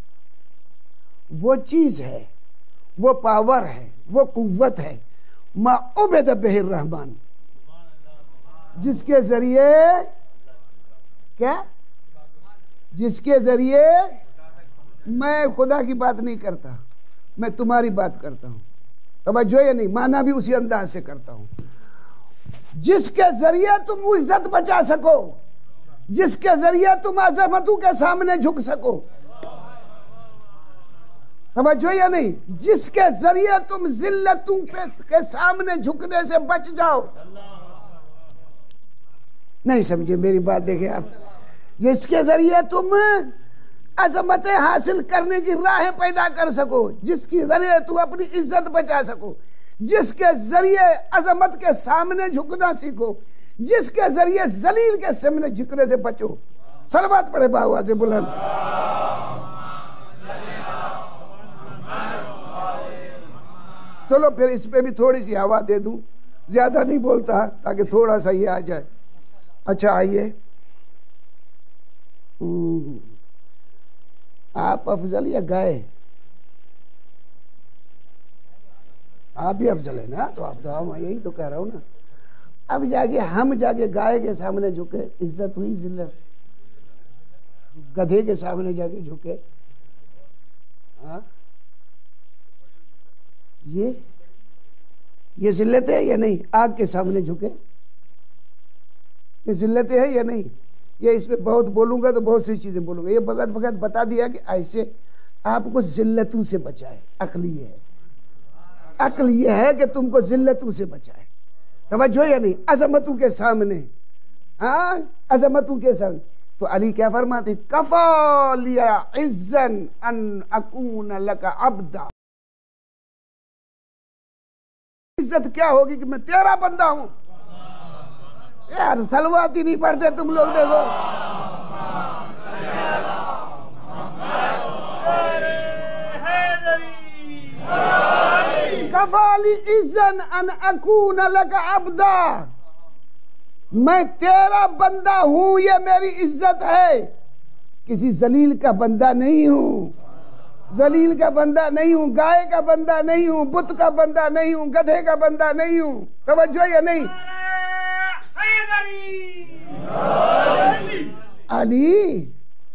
وہ چیز ہے، وہ پاور ہے، وہ قوت ہے، ما عبد بہ الرحمن، جس کے ذریعے کیا؟ جس کے ذریعے میں خدا کی بات نہیں کرتا، میں تمہاری بات کرتا ہوں. توجہ یا نہیں؟ معنی بھی اسی انداز سے کرتا ہوں. جس کے ذریعے تم عزت بچا سکو، جس کے ذریعے تم عظمتوں کے سامنے جھک سکو. توجہ یا نہیں؟ جس کے ذریعے تم ذلتوں کے سامنے جھکنے سے بچ جاؤ. نہیں سمجھے میری بات؟ دیکھیں آپ، جس کے ذریعے تم عظمتیں حاصل کرنے کی راہیں پیدا کر سکو، جس کے ذریعے تم اپنی عزت بچا سکو، جس کے ذریعے عظمت کے سامنے جھکنا سیکھو، جس کے ذریعے ذلیل کے سامنے جھکنے سے بچو. صلوات پڑھے باہوا سے بلند. چلو پھر اس پہ بھی تھوڑی سی ہوا دے دوں، زیادہ نہیں بولتا تاکہ تھوڑا سا یہ آ جائے. اچھا آئیے، آپ افضل یا گائے؟ آپ بھی افضل ہے نا، تو آپ تو ہم یہی تو کہہ رہا ہوں نا. اب ہم جا کے گائے کے سامنے جھکے، عزت ہوئی ذلت؟ گدھے کے سامنے جا کے جھکے، ہاں یہ ذلت ہے یا نہیں؟ آگ کے سامنے جھکے، یہ ذلت ہے یا نہیں؟ یہ اس پہ بہت بولوں گا تو بہت سی چیزیں بولوں گا. یہ فقط بتا دیا کہ ایسے آپ کو ذلتوں سے بچائے. عقل یہ ہے، عقل یہ ہے کہ تم کو ذلتوں سے بچائے. توجہ یا نہیں؟ عظمتوں کے سامنے، ہاں عظمتوں کے سامنے. تو علی کیا فرماتے؟ کفا لیا عزن ان اکون لک عبدا. عزت کیا ہوگی کہ میں تیرا بندہ ہوں. یار صلوات ہی نہیں پڑھتے تم لوگ. دیکھو کفالی اذن ان اکون لک عبدا، میں تیرا بندہ ہوں، یہ میری عزت ہے. کسی ذلیل کا بندہ نہیں ہوں، ذلیل کا بندہ نہیں ہوں، گائے کا بندہ نہیں ہوں، بت کا بندہ نہیں ہوں، گدھے کا بندہ نہیں ہوں. توجہ یا نہیں؟ علی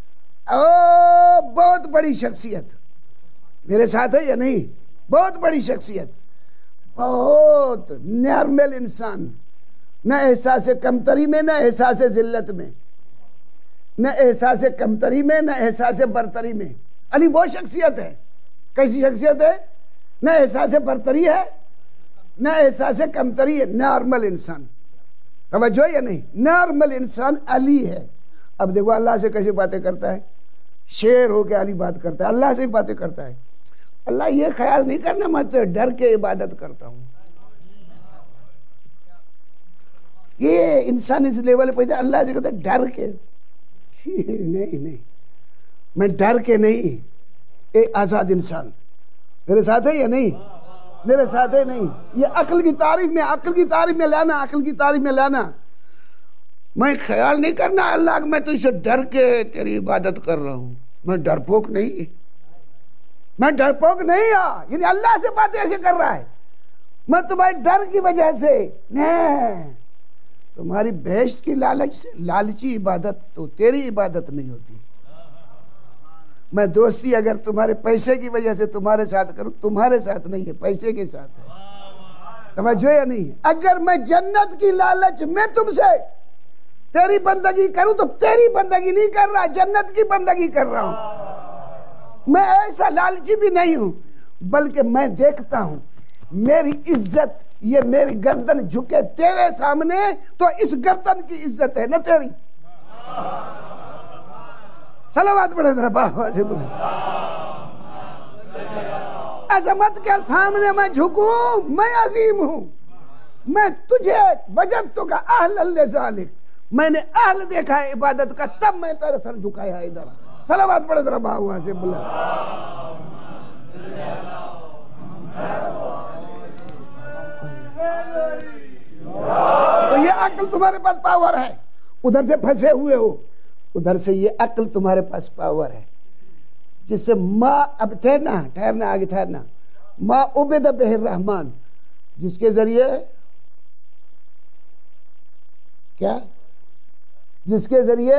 بہت بڑی شخصیت، میرے ساتھ ہے یا نہیں؟ بہت بڑی شخصیت، بہت نارمل انسان، نہ احساس کمتری میں، نہ احساس ذلت میں، نہ احساس کمتری میں، نہ احساس برتری میں. علی وہ شخصیت ہے. کیسی شخصیت ہے؟ نہ احساس برتری ہے، نہ احساس کمتری ہے، نارمل انسان. توجہ یا نہیں؟ نارمل انسان علی ہے. اب دیکھو اللہ سے کیسے باتیں کرتا ہے، شیر ہو کے علی بات کرتا ہے، اللہ سے باتیں کرتا ہے. اللہ یہ خیال نہیں کرنا میں تو ڈر کے عبادت کرتا ہوں. یہ انسان اس لیول پہ اللہ سے کہتا ہے ڈر کے نہیں، میں ڈر کے نہیں. ایک آزاد انسان. میرے ساتھ ہے یا نہیں؟ میرے ساتھ ہے نہیں؟ یہ عقل کی تعریف میں، عقل کی تعریف میں لانا، عقل کی تعریف میں لانا. میں خیال نہیں کرنا اللہ میں تو اسے ڈر کے تیری عبادت کر رہا ہوں. میں ڈرپوک نہیں، میں ڈرپوک نہیں. یعنی اللہ سے باتیں ایسے کر رہا ہے، میں تمہارے ڈر کی وجہ سے نہیں. تمہاری بہشت کی لالچ سے، لالچی عبادت تو تیری عبادت نہیں ہوتی. میں دوستی اگر تمہارے پیسے کی وجہ سے تمہارے ساتھ کروں، تمہارے ساتھ نہیں ہے، پیسے کے ساتھ ہے. توجہ یا نہیں؟ اگر میں جنت کی لالچ میں تم سے تیری بندگی کروں تو تیری بندگی نہیں کر رہا، جنت کی بندگی کر رہا ہوں. میں ایسا لالچی بھی نہیں ہوں، بلکہ میں دیکھتا ہوں میری عزت، یہ میری گردن جھکے تیرے سامنے تو اس گردن کی عزت ہے نہ تیری۔ صلوات پڑھے ذرا بابا سے بولے، عظمت کے سامنے میں جھکوں، میں عظیم ہوں، میں تجھے وجدتک اہلا لذالک، میں نے اہل دیکھا ہے عبادت کا، تب میں تیرے سر جھکایا ہے ادھر۔ صلوات پڑھے ذرا بابا سے بولے۔ تو یہ عقل تمہارے پاس پاور ہے، ادھر سے پھنسے ہوئے ہو، ادھر سے یہ عقل تمہارے پاس پاور ہے جس سے ما، اب ٹھہرنا آگے ٹھہرنا، ما عبد بہ الرحمن، جس کے ذریعے کیا، جس کے ذریعے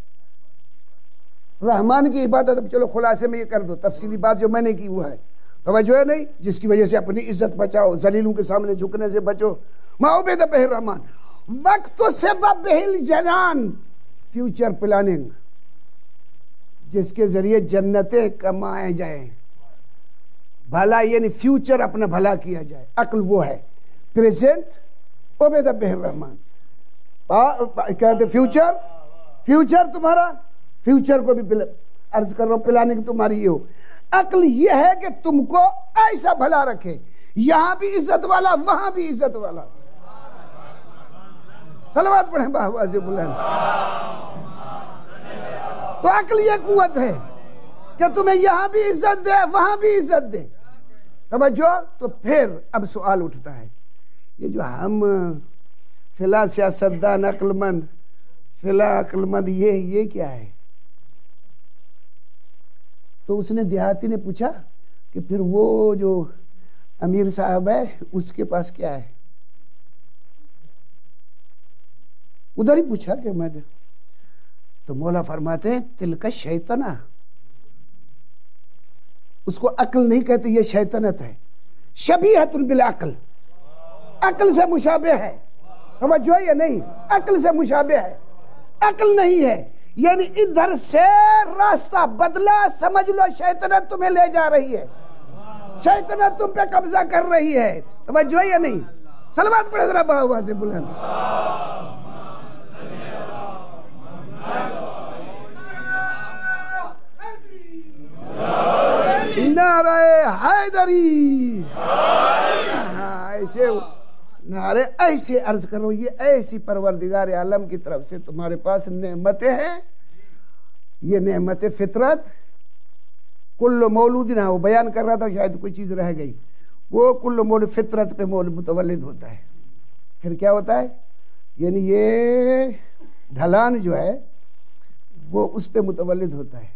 رحمان کی عبادت۔ اب چلو خلاصے میں یہ کر دو، تفصیلی بات جو میں نے کی وہ ہے، توجہ ہے نہیں، جس کی وجہ سے اپنی عزت بچاؤ، ذلیلوں کے سامنے جھکنے سے بچو۔ ما عبد بہ الرحمن وقت سے بہ الجنان، فیوچر پلاننگ، جس کے ذریعے جنتیں کمائے جائیں، بھلا یعنی فیوچر اپنا بھلا کیا جائے، عقل وہ ہے۔ پریزنٹ عبد بہ الرحمن، کہتے فیوچر تمہارا، فیوچر کو بھی عرض کر رہا ہوں پلاننگ تمہاری یہ ہو۔ عقل یہ ہے کہ تم کو ایسا بھلا رکھے، یہاں بھی عزت والا وہاں بھی عزت والا۔ صلوات پڑھیں بابا سے بلند۔ تو عقل یہ قوت ہے کہ تمہیں یہاں بھی عزت دے وہاں بھی عزت دے، توجہ۔ تو پھر اب سوال اٹھتا ہے، یہ جو ہم فلاں سیاستدان عقل مند، فلاں عقل مند، یہ کیا ہے؟ تو اس نے دیہاتی نے پوچھا کہ پھر وہ جو امیر صاحب ہے اس کے پاس کیا ہے؟ ادھر ہی پوچھا کہ میں، تو مولا فرماتے ہیں تلک شیطنہ، اس کو عقل نہیں کہتے، یہ شیطنت ہے، شبیہۃ بالعقل، عقل سے مشابہ ہے، توجہ ہے یا نہیں؟ عقل سے مشابہ ہے، عقل نہیں ہے، یعنی ادھر سے راستہ بدلا، سمجھ لو شیطنت تمہیں لے جا رہی ہے، شیطنت تم پہ قبضہ کر رہی ہے، توجہ ہے یا نہیں؟ صلوات پڑھے ذرا بابا سے بلند۔ نعرہ حیدری، ایسے نعرے ایسے عرض کرو، یہ ایسی پروردگار عالم کی طرف سے تمہارے پاس نعمتیں ہیں، یہ نعمت فطرت۔ کل مولود نہ، وہ بیان کر رہا تھا، شاید کوئی چیز رہ گئی، وہ کل مولود فطرت پہ متولد ہوتا ہے۔ پھر کیا ہوتا ہے؟ یعنی یہ ڈھلان جو ہے وہ اس پہ متولد ہوتا ہے۔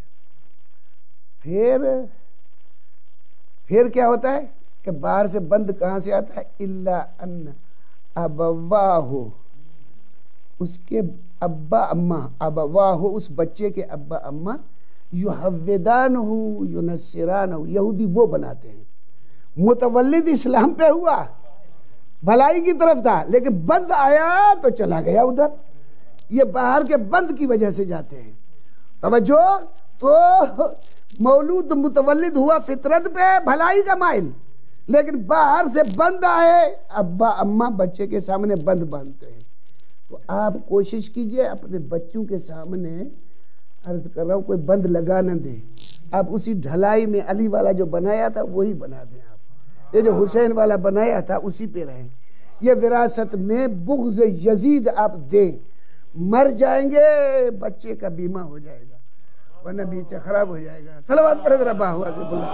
پھر کیا ہوتا ہے کہ باہر سے بند کہاں سے آتا ہے؟ الا ان ابواہ، اس کے ابا اما، ابواہ اس بچے کے ابا اما، یحودانہ ینصرانہ، یہودی وہ بناتے ہیں۔ متولد اسلام پہ ہوا، بھلائی کی طرف تھا، لیکن بند آیا تو چلا گیا ادھر۔ یہ باہر کے بند کی وجہ سے جاتے ہیں، توجہ۔ تو مولود متولد ہوا فطرت پہ، بھلائی کا مائل، لیکن باہر سے بند آئے، ابا اما بچے کے سامنے بند باندھتے ہیں۔ تو آپ کوشش کیجئے اپنے بچوں کے سامنے، عرض کر رہا ہوں، کوئی بند لگا نہ دیں، آپ اسی ڈھلائی میں علی والا جو بنایا تھا وہی بنا دیں، آپ یہ جو حسین والا بنایا تھا اسی پہ رہیں۔ یہ وراثت میں بغض یزید آپ دیں، مر جائیں گے بچے کا بیمہ ہو جائے گا، ورنہ بیچے خراب ہو جائے گا۔ صلوات پڑھے ذرا باہوا سے بولے۔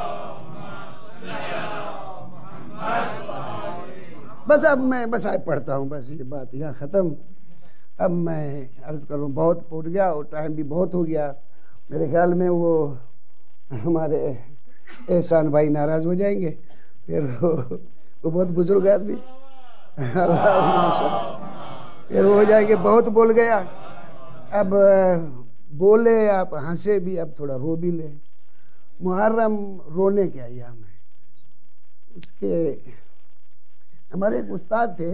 بس اب میں بس آئے پڑھتا ہوں، بس یہ بات یہاں ختم۔ اب میں عرض کروں، بہت پڑھ گیا اور ٹائم بھی بہت ہو گیا، میرے خیال میں وہ ہمارے احسان بھائی ناراض ہو جائیں گے، پھر وہ بہت بزرگ آدمی، پھر وہ ہو جائیں گے بہت بول گیا۔ اب بولے آپ ہنسے بھی، اب تھوڑا رو بھی لیں۔ محرم رونے کے ایام ہے۔ اس کے ہمارے ایک استاد تھے،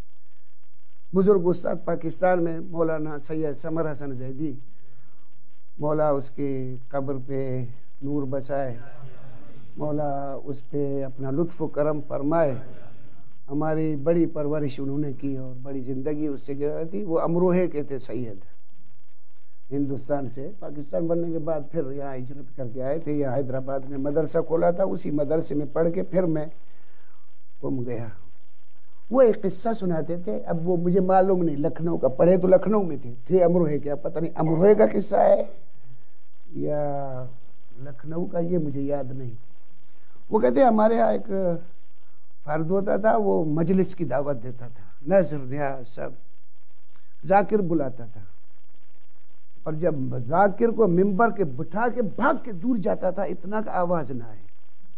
بزرگ استاد پاکستان میں، مولانا سید سمر حسن زیدی، مولا اس کی قبر پہ نور بسائے، مولا اس پہ اپنا لطف و کرم فرمائے۔ ہماری بڑی پرورش انہوں نے کی اور بڑی زندگی اس سے گزاری تھی۔ وہ امروہے کے تھے سید، ہندوستان سے پاکستان بننے کے بعد پھر یہاں ہجرت کر کے آئے تھے۔ یہاں حیدرآباد میں مدرسہ کھولا تھا، اسی مدرسے میں پڑھ کے پھر میں گم گیا۔ وہ ایک قصہ سناتے تھے، اب وہ مجھے معلوم نہیں، لکھنؤ کا، پڑھے تو لکھنؤ میں تھے امروہے کے، اب پتہ نہیں امروہے کا قصہ ہے یا لکھنؤ کا، یہ مجھے یاد نہیں۔ وہ کہتے ہیں ہمارے یہاں ایک فرد ہوتا تھا، وہ مجلس کی دعوت دیتا تھا، نظر نیاز سب، ذاکر بلاتا تھا، اور جب ذاکر کو ممبر کے بٹھا کے بھاگ کے دور جاتا تھا، اتنا کہ آواز نہ آئے،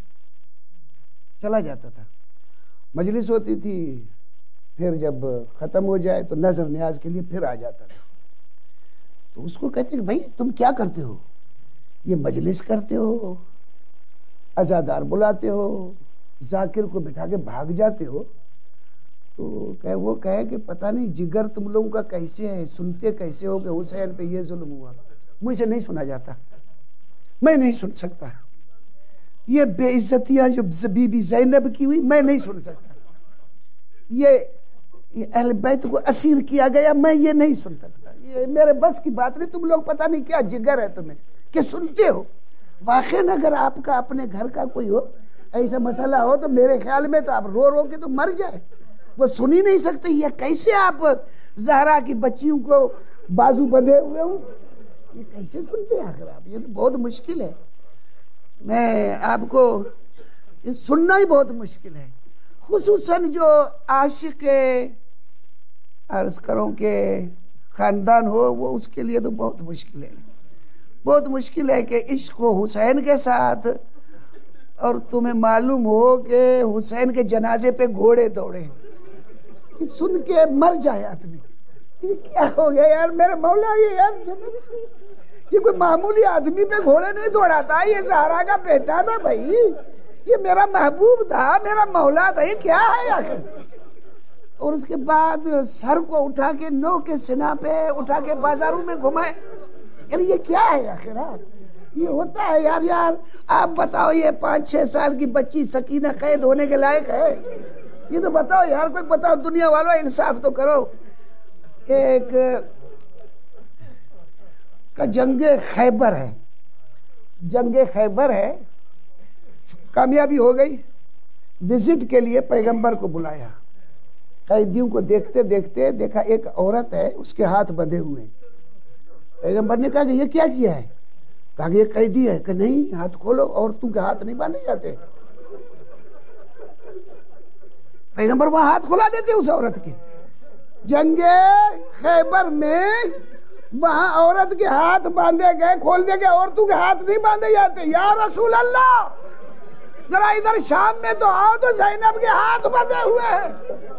چلا جاتا تھا۔ مجلس ہوتی تھی، پھر جب ختم ہو جائے تو نظر نیاز کے لیے پھر آ جاتا تھا۔ تو اس کو کہتے کہ بھائی تم کیا کرتے ہو؟ یہ مجلس کرتے ہو، عزادار بلاتے ہو، ذاکر کو بٹھا کے بھاگ جاتے ہو۔ تو وہ کہے کہ پتہ نہیں جگر تم لوگوں کا کیسے ہے، سنتے کیسے ہو کہ حسین پہ یہ ظلم ہوا؟ مجھ سے نہیں سنا جاتا، میں نہیں سن سکتا۔ یہ بے عزتیاں جو بی بی زینب کی ہوئی، میں نہیں سن سکتا۔ یہ اہل بیت کو اسیر کیا گیا، میں یہ نہیں سن سکتا، یہ میرے بس کی بات نہیں۔ تم لوگ پتہ نہیں کیا جگر ہے تمہیں کہ سنتے ہو۔ واقعاً اگر آپ کا اپنے گھر کا کوئی ہو ایسا مسئلہ ہو تو میرے خیال میں تو آپ رو رو کے تو مر جائے، وہ سن ہی نہیں سکتے۔ یہ کیسے آپ زہرا کی بچیوں کو بازو بندھے ہوئے ہوں، یہ کیسے سنتے ہیں آخر آپ؟ یہ تو بہت مشکل ہے، میں آپ کو یہ سننا ہی بہت مشکل ہے، خصوصاً جو عاشق عرض کروں کہ خاندان ہو، وہ اس کے لیے تو بہت مشکل ہے، بہت مشکل ہے کہ عشق ہو حسین کے ساتھ اور تمہیں معلوم ہو کہ حسین کے جنازے پہ گھوڑے دوڑے، سن کے مر جائے آدمی۔ یہ کیا ہو گیا یار میرے مولا؟ یہ کوئی معمولی آدمی پہ گھوڑے نہیں دوڑاتا، یہ زہرا کا بیٹا تھا بھائی، یہ میرا محبوب تھا، میرا مولا تھا، یہ کیا ہے آخر؟ اور اس کے بعد سر کو اٹھا کے نو کے سنا پہ اٹھا کے بازاروں میں گھمائے، یار یہ کیا ہے آخر؟ یہ ہوتا ہے یار آپ بتاؤ، یہ 5-6 سال کی بچی سکینہ قید ہونے کے لائق ہے؟ یہ تو بتاؤ یار، کوئی بتاؤ، دنیا والوں انصاف تو کرو۔ ایک جنگ خیبر ہے، جنگ خیبر ہے، کامیابی ہو گئی، وزٹ کے لیے پیغمبر کو بلایا، قیدیوں کو دیکھتے دیکھتے دیکھا ایک عورت ہے، اس کے ہاتھ بندھے ہوئے۔ پیغمبر نے کہا کہ یہ کیا کیا ہے؟ کہا کہ یہ قیدی ہے۔ کہ نہیں، ہاتھ کھولو، عورتوں کے ہاتھ نہیں باندھے جاتے۔ پیغمبر وہاں ہاتھ کھلا دیتے اس عورت کے۔ جنگ خیبر میں وہاں عورت کے ہاتھ باندھے گئے، کھول دے گئے، عورتوں کے ہاتھ نہیں باندھے جاتے۔ یا رسول اللہ، ذرا ادھر شام میں تو آؤ، تو زینب کے ہاتھ بندھے ہوئے ہیں۔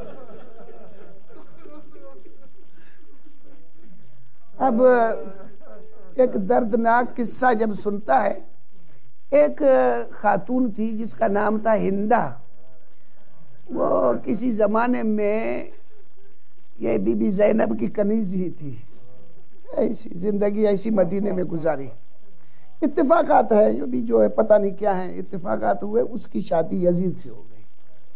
اب ایک دردناک قصہ جب سنتا ہے، ایک خاتون تھی جس کا نام تھا ہندہ، وہ کسی زمانے میں یہ بی بی زینب کی کنیز ہی تھی، ایسی زندگی ایسی مدینے میں گزاری۔ اتفاقات ہے جو بھی جو ہے، پتہ نہیں کیا ہے، اتفاقات ہوئے، اس کی شادی یزید سے ہو گئی۔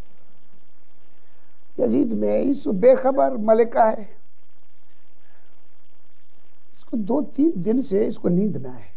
یزید میں اس بے خبر ملکہ ہے، اس کو 2-3 دن سے اس کو نیند نہ ہے،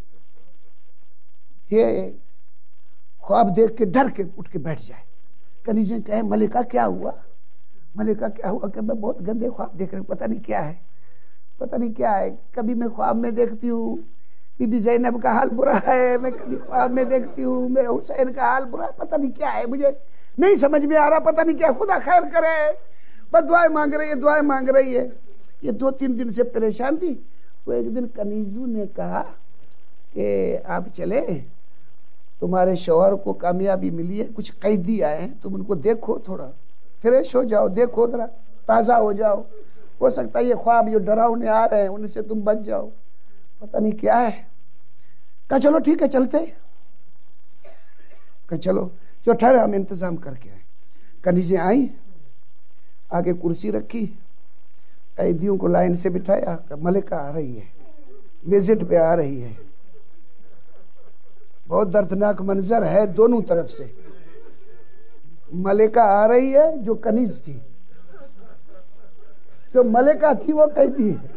یہ خواب دیکھ کے ڈر کے اٹھ کے بیٹھ جائے۔ کنیزیں کہیں ملکہ کیا ہوا؟ ملکہ کیا ہوا؟ کہ میں بہت گندے خواب دیکھ رہا ہوں، پتہ نہیں کیا ہے، پتہ نہیں کیا ہے۔ کبھی میں خواب میں دیکھتی ہوں بی بی زینب کا حال برا ہے، میں کبھی خواب میں دیکھتی ہوں میرے حسین کا حال برا ہے، پتہ نہیں کیا ہے، مجھے نہیں سمجھ میں آ رہا، پتہ نہیں کیا، خدا خیر کرے۔ بس دعائیں مانگ رہی ہے، دعائیں مانگ رہی ہے۔ یہ 2-3 دن سے پریشان تھی۔ تو ایک دن کنیزوں نے کہا کہ آپ چلے، تمہارے شوہر کو کامیابی ملی ہے، کچھ قیدی آئے ہیں، تم ان کو دیکھو، تھوڑا فریش ہو جاؤ، دیکھو ذرا تازہ ہو جاؤ، ہو سکتا ہے یہ خواب جو ڈراؤنے آ رہے ہیں ان سے تم بچ جاؤ، پتہ نہیں کیا ہے۔ کہا چلو ٹھیک ہے چلتے، کہ چلو جو ٹھہرے ہم انتظام کر کے آئیں۔ کنیزیں آئیں، آگے کرسی رکھی، قیدیوں کو لائن سے بٹھایا کہ ملکہ آ رہی ہے۔ وزٹ پہ آ رہی ہے. بہت دردناک منظر ہے دونوں طرف سے. ملکہ آ رہی ہے جو کنیز تھی، جو ملکہ تھی وہ قیدی ہے.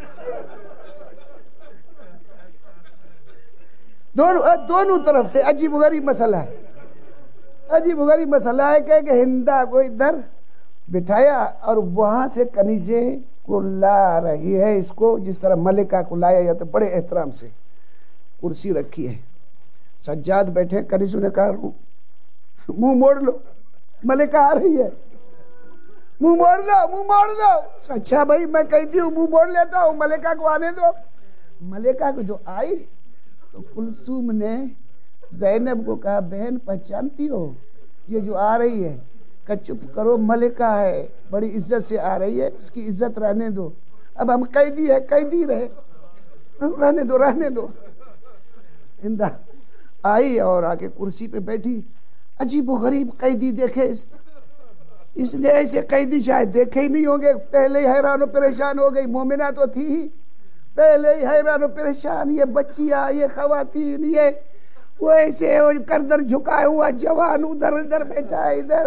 دونوں طرف سے عجیب و غریب مسئلہ ہے. عجیب و غریب مسئلہ ہے کہ ہندا کو ادھر بٹھایا اور وہاں سے کنیزیں کو لا رہی ہے اس کو، جس طرح ملکہ کو لایا جاتا. بڑے احترام سے کرسی رکھی ہے، سجاد بیٹھے. کنیزوں نے کہا منہ موڑ لو، ملکہ آ رہی ہے، منہ موڑ لو، منہ موڑ لو. اچھا بھائی میں کہتی ہوں منہ موڑ لیتا ہوں، ملکہ کو آنے دو. ملکہ کو جو آئی تو کلثوم نے زینب کو کہا بہن پہچانتی ہو یہ جو آ رہی ہے؟ کہ چپ کرو، ملکہ ہے، بڑی عزت سے آ رہی ہے، اس کی عزت رہنے دو. اب ہم قیدی ہے، قیدی رہے، رہنے دو رہنے دو. ہندا آئی اور آ کے کرسی پہ بیٹھی. عجیب و غریب قیدی دیکھے اس نے، ایسے قیدی شاید دیکھے ہی نہیں ہوں گے. پہلے ہی حیران و پریشان ہو گئی. مومنہ تو تھی ہی، پہلے ہی حیران و پریشان. یہ بچیاں، یہ خواتین، یہ وہ ایسے کردر جھکائے ہوا جوان ادھر ادھر بیٹھا ہے. ادھر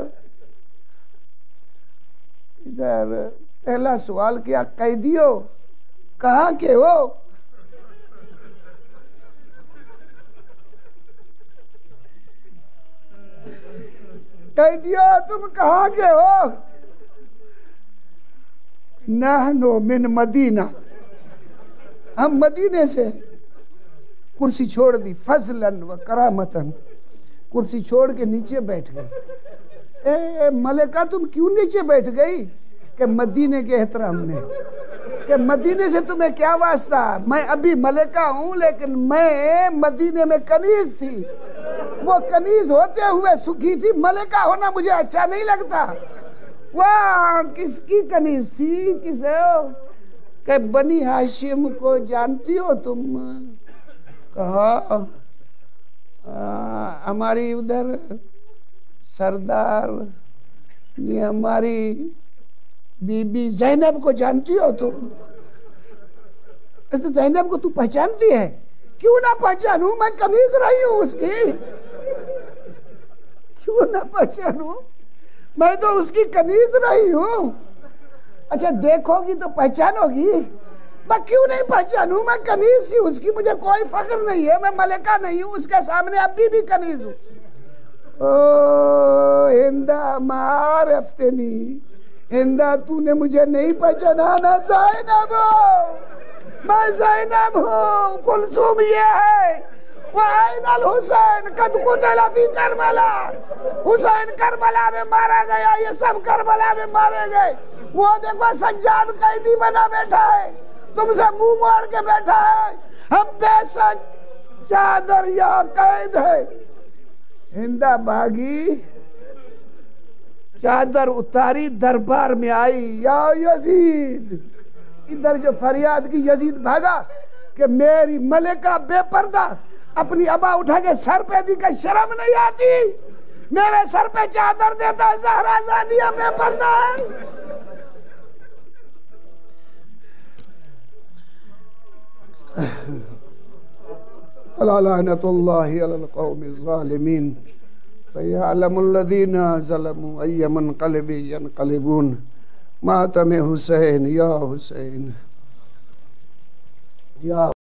پہلا سوال کیا قیدیو کہاں کے ہو؟ قیدیو تم کہاں کے ہو؟ نحنو من مدینہ، ہم مدینے سے. کرسی چھوڑ دی، فضلاً و کرامتاً کرسی چھوڑ کے نیچے بیٹھ گئی. اے ملکہ تم کیوں نیچے بیٹھ گئی؟ کہ مدینے کے احترام میں. کہ مدینے سے تمہیں کیا واسطہ؟ میں ابھی ملکہ ہوں لیکن میں مدینے میں کنیز تھی. وہ کنیز ہوتے ہوئے سکھی تھی، ملکہ ہونا مجھے اچھا نہیں لگتا. واہ کس کی کنیز تھی؟ کسے ہو؟ کہ بنی ہاشم کو جانتی ہو تم؟ کہا ہماری ادھر سردار یہ ہماری بی بی زینب کو جانتی ہو تم؟ تو زینب کو تو پہچانتی ہے؟ کیوں نہ پہچانوں، میں کنیز رہی ہوں اس کی. کیوں نہ پہچانوں، میں تو اس کی کنیز رہی ہوں. اچھا دیکھو گی تو پہچانو گی. میں کیوں نہیں پہچانوں، میں کنیز تھی اس کی، مجھے کوئی فخر نہیں ہے. میں ملکہ نہیں ہوں، اس کے سامنے ابھی بھی کنیز ہوں. او ہندا ما عرفتنی، ہندا تو نے مجھے نہیں پہچانا. نا زینب، میں زینب ہوں. کلثوم یہ ہے. وَأَيْنَ الْحُسَيْنُ قَدْ قُتِلَ فِي كَرْبَلَا، حسین کربلا میں مارا گیا. یہ سب کربلا میں مارے گئے. وہ دیکھو سجاد قیدی بنا بیٹھا ہے، تم سے منہ موڑ کے بیٹھا ہے. ہم بے سچ چادر یا قید ہے. ہندا بھاگی، چادر اتاری، دربار میں آئی. یا یزید، ادھر جو فریاد کی، یزید بھاگا کہ میری ملکہ بے پردہ اپنی ابا اٹھا کے سر پہ دی کہ شرم نہیں آتی؟ میرے سر پہ چادر دیتا ہے، زہرا زادیہ بے پردہ ہے. لعنت اللہ علی القوم الظالمین فیعلم الذین ظلموا ای منقلب ینقلبون. ماتم حسین یا حسین یا